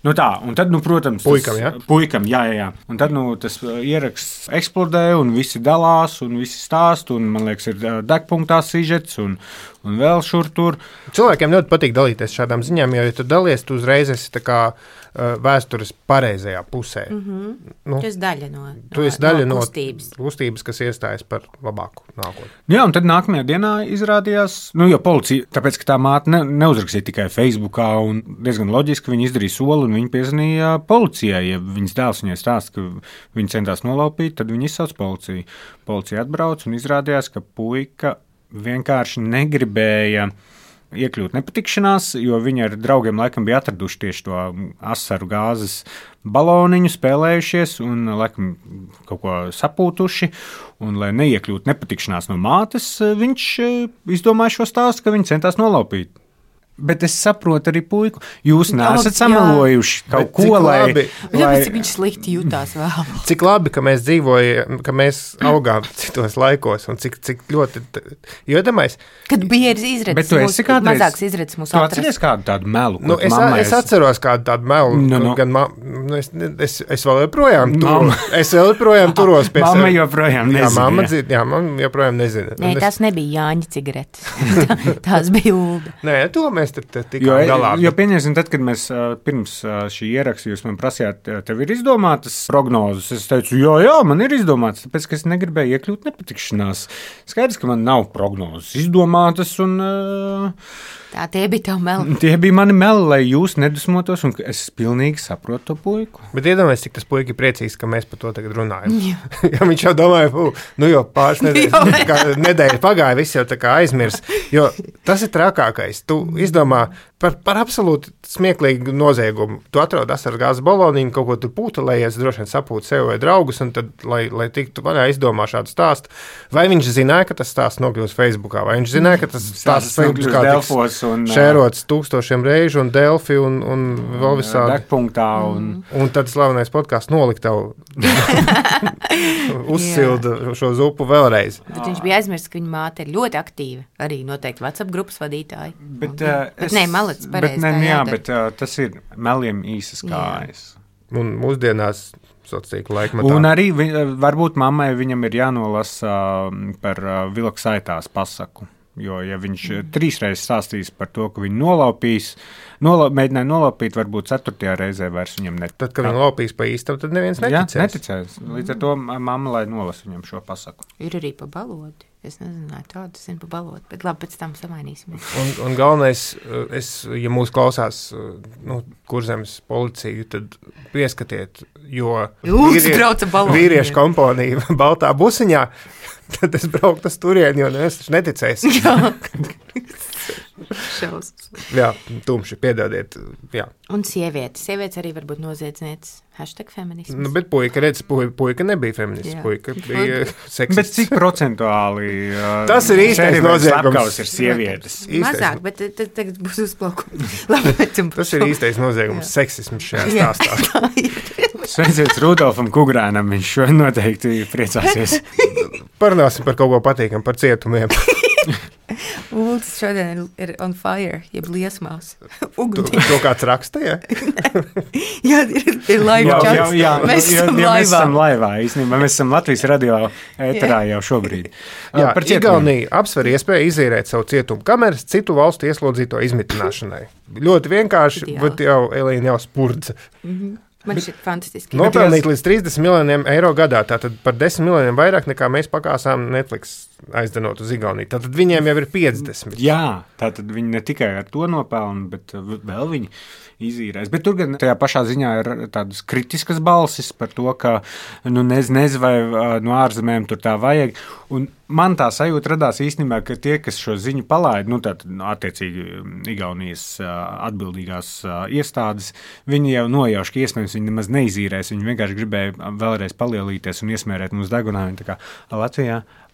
Nu tā, un tad, nu, protams, tas, Puikam, ja? puikam, jā, jā, jā. Un tad, nu, tas ieraksts eksplodē, un visi dalās, un visi stāst, un, man liekas, ir degpunktā sižets, un, un vēl šur tur. Cilvēkiem ļoti patīk dalīties šādām ziņām, jo, ja tu dalies, tu uzreiz esi tā kā uh, vēstures pareizajā pusē. Mm-hmm. Nu, tu esi daļa no, tu no, esi daļa no no kustības. kustības, kas iestājas par labāku nākotni. Jā, un tad nākamajā dienā izrādījās, nu, jo policija, tāpēc, ka tā māte ne, neuzrakstīja tikai Facebookā, un diezgan loģiski viņi izdarīja soli, un viņi piezvanīja policijai. Ja viņas dēls viņai stāsta, ka viņi centās nolaupīt, tad viņi izsauc policiju. Policija atbrauc un izrādījās, ka puika vienkārši negribēja iekļūt nepatikšanās, jo viņi ar draugiem laikam bija atraduši tieši to asaru gāzes baloniņu, spēlējušies un laikam kaut ko sapūtuši. Un, lai neiekļūtu nepatikšanās no mātes, viņš izdomāja šo stāstu, ka viņi centās nolaupīt. Bet es saprotu arī puiku. Jūs neesat samelojuši kaut ko, lai... Labi, lai... Cik viņš slikti jutās vēl. Cik labi, ka mēs dzīvojam, ka mēs augām citos laikos un cik, cik ļoti... Jo, domājies... Kad bija izredzes, bet tu esi kādreiz... mazāks izredzes mūsu tu atrast. atceries kādu tādu melu? Nu, es, a, es atceros kādu tādu melu. No, no. Gan ma, nu, es, es, es vēl joprojām turu. Es vēl joprojām turos pie mamma joprojām nezina. Jā, mamma dzid, jā, mamma joprojām nezina. Nē, es... tās nebija Jāņa cigaretes. Tās bija Ulda. Nē, to mēs te, te tikām jo, galā. Jo pieņemsim, tad, kad mēs pirms šī ieraksta, jūs man prasījāt, tev ir izdomātas prognozes. Es teicu, jā, jā, man ir izdomātas, tāpēc, ka es negribēju iekļūt nepatikšanās. Skaidrs, ka man nav prognozes izdomātas un... Uh, Tā tie bija tavi meli. Tie bija mani meli, lai jūs nedusmotos, un es pilnīgi saprotu to puiku. Bet iedomājieties, cik tas puika ir priecīgs, ka mēs par to tagad runājam. Ja viņš jau domāja, fu, nu jau pāris nedēļas, nedēļa pagāja, viss jau tā kā aizmirs. Jo tas ir trakākais. Tu izdomā par, par absolūti smieklīgu noziegumu. Tu atrod asaru gāzes baloniņu, kaut ko tur pūtelējies, droši vien sapūt sev vai draugus, un tad, lai, lai tiktu vaļā, izdomā šādu stāstu. Vai viņš zināja, ka tas stāsts nokļūs Facebookā, vai viņš zināja, ka tas stāsts Facebookā tiks un, šērots tūkstošiem reižu, un Delfi, un, un vēl visādi. Degpunktā. Un, un tad slavenais podcasts Noliktavu uzsilda šo zupu vēlreiz. Bet viņš bija aizmirsts, ka viņa māte ir ļoti aktīva. Arī noteikti WhatsApp grupas vadītāji. Bet, uh, bet es, nē, malets pareizi. Bet, ne, jā, bet uh, tas ir meliem īsas kājas. Un mūsdienās sociālā laikmetā. Un arī vi, varbūt mammai viņam ir jānolasa par uh, Vilka saitās pasaku. Jo, ja viņš mm. trīsreiz stāstīs par to, ka viņu nolaupīs, nola, mēģināja nolaupīt, varbūt ceturtajā reizē vairs viņam neticēs. Tad, kad viņš nolaupīs pa īstam, tad neviens neticēs. Jā, neticēs. Līdz ar to mamma, lai nolasa viņam šo pasaku. Ir arī pa balodi. Es nezināju tādu, es zinu pa balodi, bet labi, pēc tam samainīsimies. Un, un galvenais, es, ja mūs klausās, nu, Kurzemes policija, tad pieskatiet, jo vīrie, vīriešu komponija Baltā busiņā, tad es brauktu uz turieni, jo neviens taču neticēs. Jā. Šausmas. Jā, tumši, piedodiet. Jā. Un sievietes. Sievietes arī var būt noziedznieces. Hashtag feminisms. Nu, bet puika, redz, puika, puika nebija feminists. Puika bija seksists. Bet cik procentuāli uh, tas ir īstais noziegums. Ir sievietes. Mazāk, bet tad tagad būs uzplaukums. Tas ir īstais noziegums. Seksisms šajā stāstā. Sveiciens Rudolfam Kugrānam, viņš šo noteikti priecāsies. Parunāsim par kaut ko patīkam, par cietumiem. Ulds šodien ir on fire, jeb liesmās. To, to kāds raksta, ja? jā, ir, ir laiva čats. Jā, jā, mēs jā, esam jā, laivā. Mēs esam laivā, īstenībā. Mēs esam Latvijas radio ēterā jau šobrīd. Jā, Igaunija apsver iespēju izīrēt savu cietumu kameras citu valstu ieslodzīto izmitināšanai. Ļoti vienkārši, Ideāli. Bet jau Elīna jau spurdza. Mhm. Man šķiet fantastiski. Nopelnīt līdz trīsdesmit miljoniem eiro gadā, tātad par desmit miljoniem vairāk nekā mēs pakāsām Netflix aizdenot uz Igauniju. Tātad viņiem jau ir piecdesmit. Jā, tātad viņi ne tikai ar to nopelna, bet vēl viņi izīrēs. Bet tur gan tajā pašā ziņā ir tādas kritiskas balsis par to, ka nu nez, nez vai no ārzemēm tur tā vajag. Un man tā sajūta radās īstenībā, ka tie, kas šo ziņu palaida, nu tātad attiecīgi Igaunijas atbildīgās iestādes, viņi jau nojauš, ka iespējams viņi nemaz neizīrēs, viņi vienkārši gribēja vēlreiz palielīties un iesmērēt mums degunā. Tā kā Latvijā mums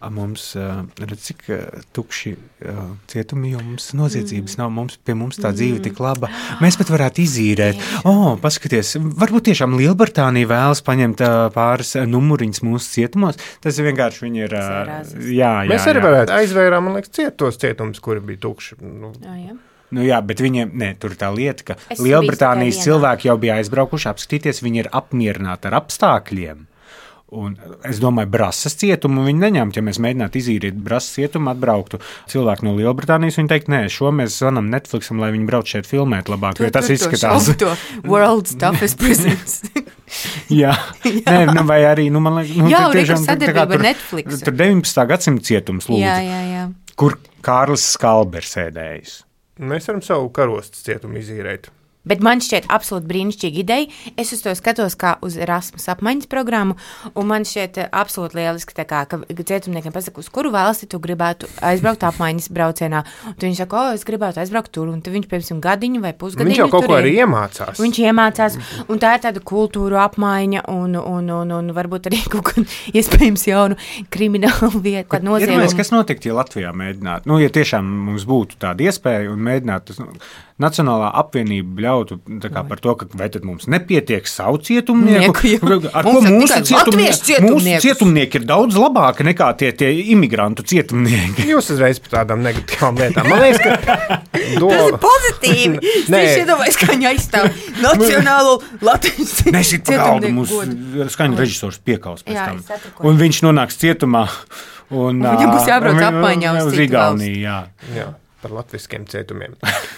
redz, cik tukši cietumi, jo mums noziedzības nav, mums, pie mums tā dzīve tik laba. Mēs pat varētu izīrēt. O, oh, paskaties, varbūt tiešām Lielbritānija vēlas paņemt pāris numuriņas mūsu cietumos. Tas vienkārši viņi ir... Jā, jā, Mēs arī jā. varētu aizvērām, man liekas, ciet tos cietumus, kuri bija tukši. Nu. Jā, jā. Nu jā, bet viņiem, ne, tur ir tā lieta, ka Es Lielbritānijas biju cilvēki jau bija aizbraukuši apskatīties, viņi ir apmierināti ar apstākļiem. Un es domāju, Brasas cietumu viņi neņemt, ja mēs mēģinātu izīrīt Brasas cietumu, atbrauktu cilvēku no Lielbritānijas, viņi teikt, nē, šo mēs zvanam Netflixam, lai viņi brauc šeit filmēt labāk, jo tas izskatās. To world's toughest prisons. jā, nē, nu, vai arī, nu, man liekas, nu, Jā, tur tiešām, sadarbība tur, ar Netflixu. Tur deviņpadsmitā gadsimta cietums, lūdzu, Jā, jā, jā. kur Kārlis Skalbe ir sēdējis. Mēs varam savu karostas cietumu izīrēt. Bet man šķiet absolūti brīnišķīga ideja. Es uz to skatos kā uz Erasmus apmaiņas programmu, un man šķiet absolūti lieliski, tā kā, ka cietumniekiem pasaka, uz kuru valsti tu gribētu aizbraukt apmaiņas braucienā. Un viņš saka, o, es gribētu aizbraukt tur, un tu viņš, piemēram, gadiņu vai pusgadiņu. Viņš jau kaut ko tur arī ir. iemācās. Viņš iemācās, un tā ir tāda kultūru apmaiņa, un, un, un, un varbūt arī kaut kāda iespējams jaunu kriminālu vietu, kādu noziegumu. Iedomājies, kas notiktu, ja Latvijā mēģinātu, nu, ja tiešām mums būtu tāda iespēja un mēģinātu, tas, nu, Nacionālā apvienība ļautu tā kā par to, ka vai tad mums nepietiek savu cietumnieku, Nieku, ar ko mums ir mūsu, tikai cietumnie, latviešu mūsu cietumniekus. cietumnieki ir daudz labāki nekā tie, tie imigrantu cietumnieki. Jūs uzreiz par tādām negatīvām lietām. Man liekas, ka... Do... Tas ir pozitīvi. Es Nē. tieši iedomājos, ka viņi aizstāv nacionālo Latvijas Nesit pa galdu, mūsu skaņu režisors piekaus pēc Jā, tam. es saprotu. Un viņš nonāks cietumā. Un, Un viņam būs jābrauc un- apmaiņā uz uz citu Igauniju, jā. Jā, par latviskiem cietumiem.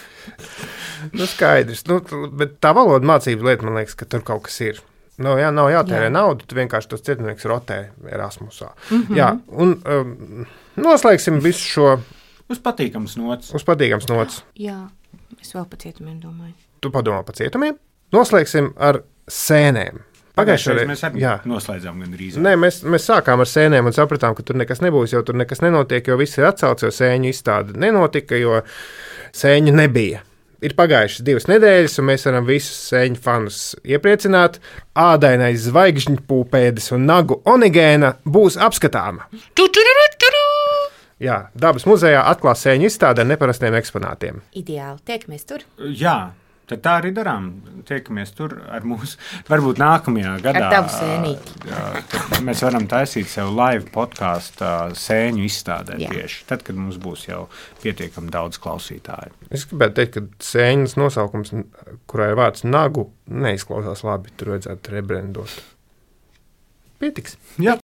Nu, skaidrs. Nu, bet tā valoda mācība lieta, man liekas, ka tur kaut kas ir. Nu, jā, nav jātērē Jā. naudu, tu vienkārši tos cietumnieks rotē Erasmusā. Mhm. Mm-hmm. Jā, un um, noslēgsim visu šo Uz patīkams nots. uz patīkams nots. Jā, es vēl pa cietumiem domāju. Tu padomā par cietumiem. Noslēgsim ar sēnēm. Pagājušajā Pagājušajā mēs arī jā. noslēdzām gan drīz. Nē, mēs, mēs sākām ar sēnēm un sapratām, ka tur nekas nebūs, jo tur nekas nenotiek, jo viss ir atcelts, jo sēņu izstāde nenotika, jo sēņu nebija. Ir pagājušas divas nedēļas, un mēs varam visus sēņu fanus iepriecināt. Ādainais zvaigžņu pūpēdis un nagu onigēna būs apskatāma. Jā, Dabas muzejā atklās sēņu izstāde ar neparastiem eksponātiem. Ideāli. Tiekamies tur. Jā, tad tā arī darām. Tiekamies tur ar mūsu, varbūt nākamajā gadā. Ar tavu sēnīti. Jā, tad mēs varam taisīt sev live podkāstu sēņu izstādē Jā. tieši. Tad, kad mums būs jau pietiekami daudz klausītāju. Es gribētu teikt, ka sēņas nosaukums, kurā ir vārds nagu, neizklausās labi. Tur vajadzētu rebrandot. Pietiks. Jā.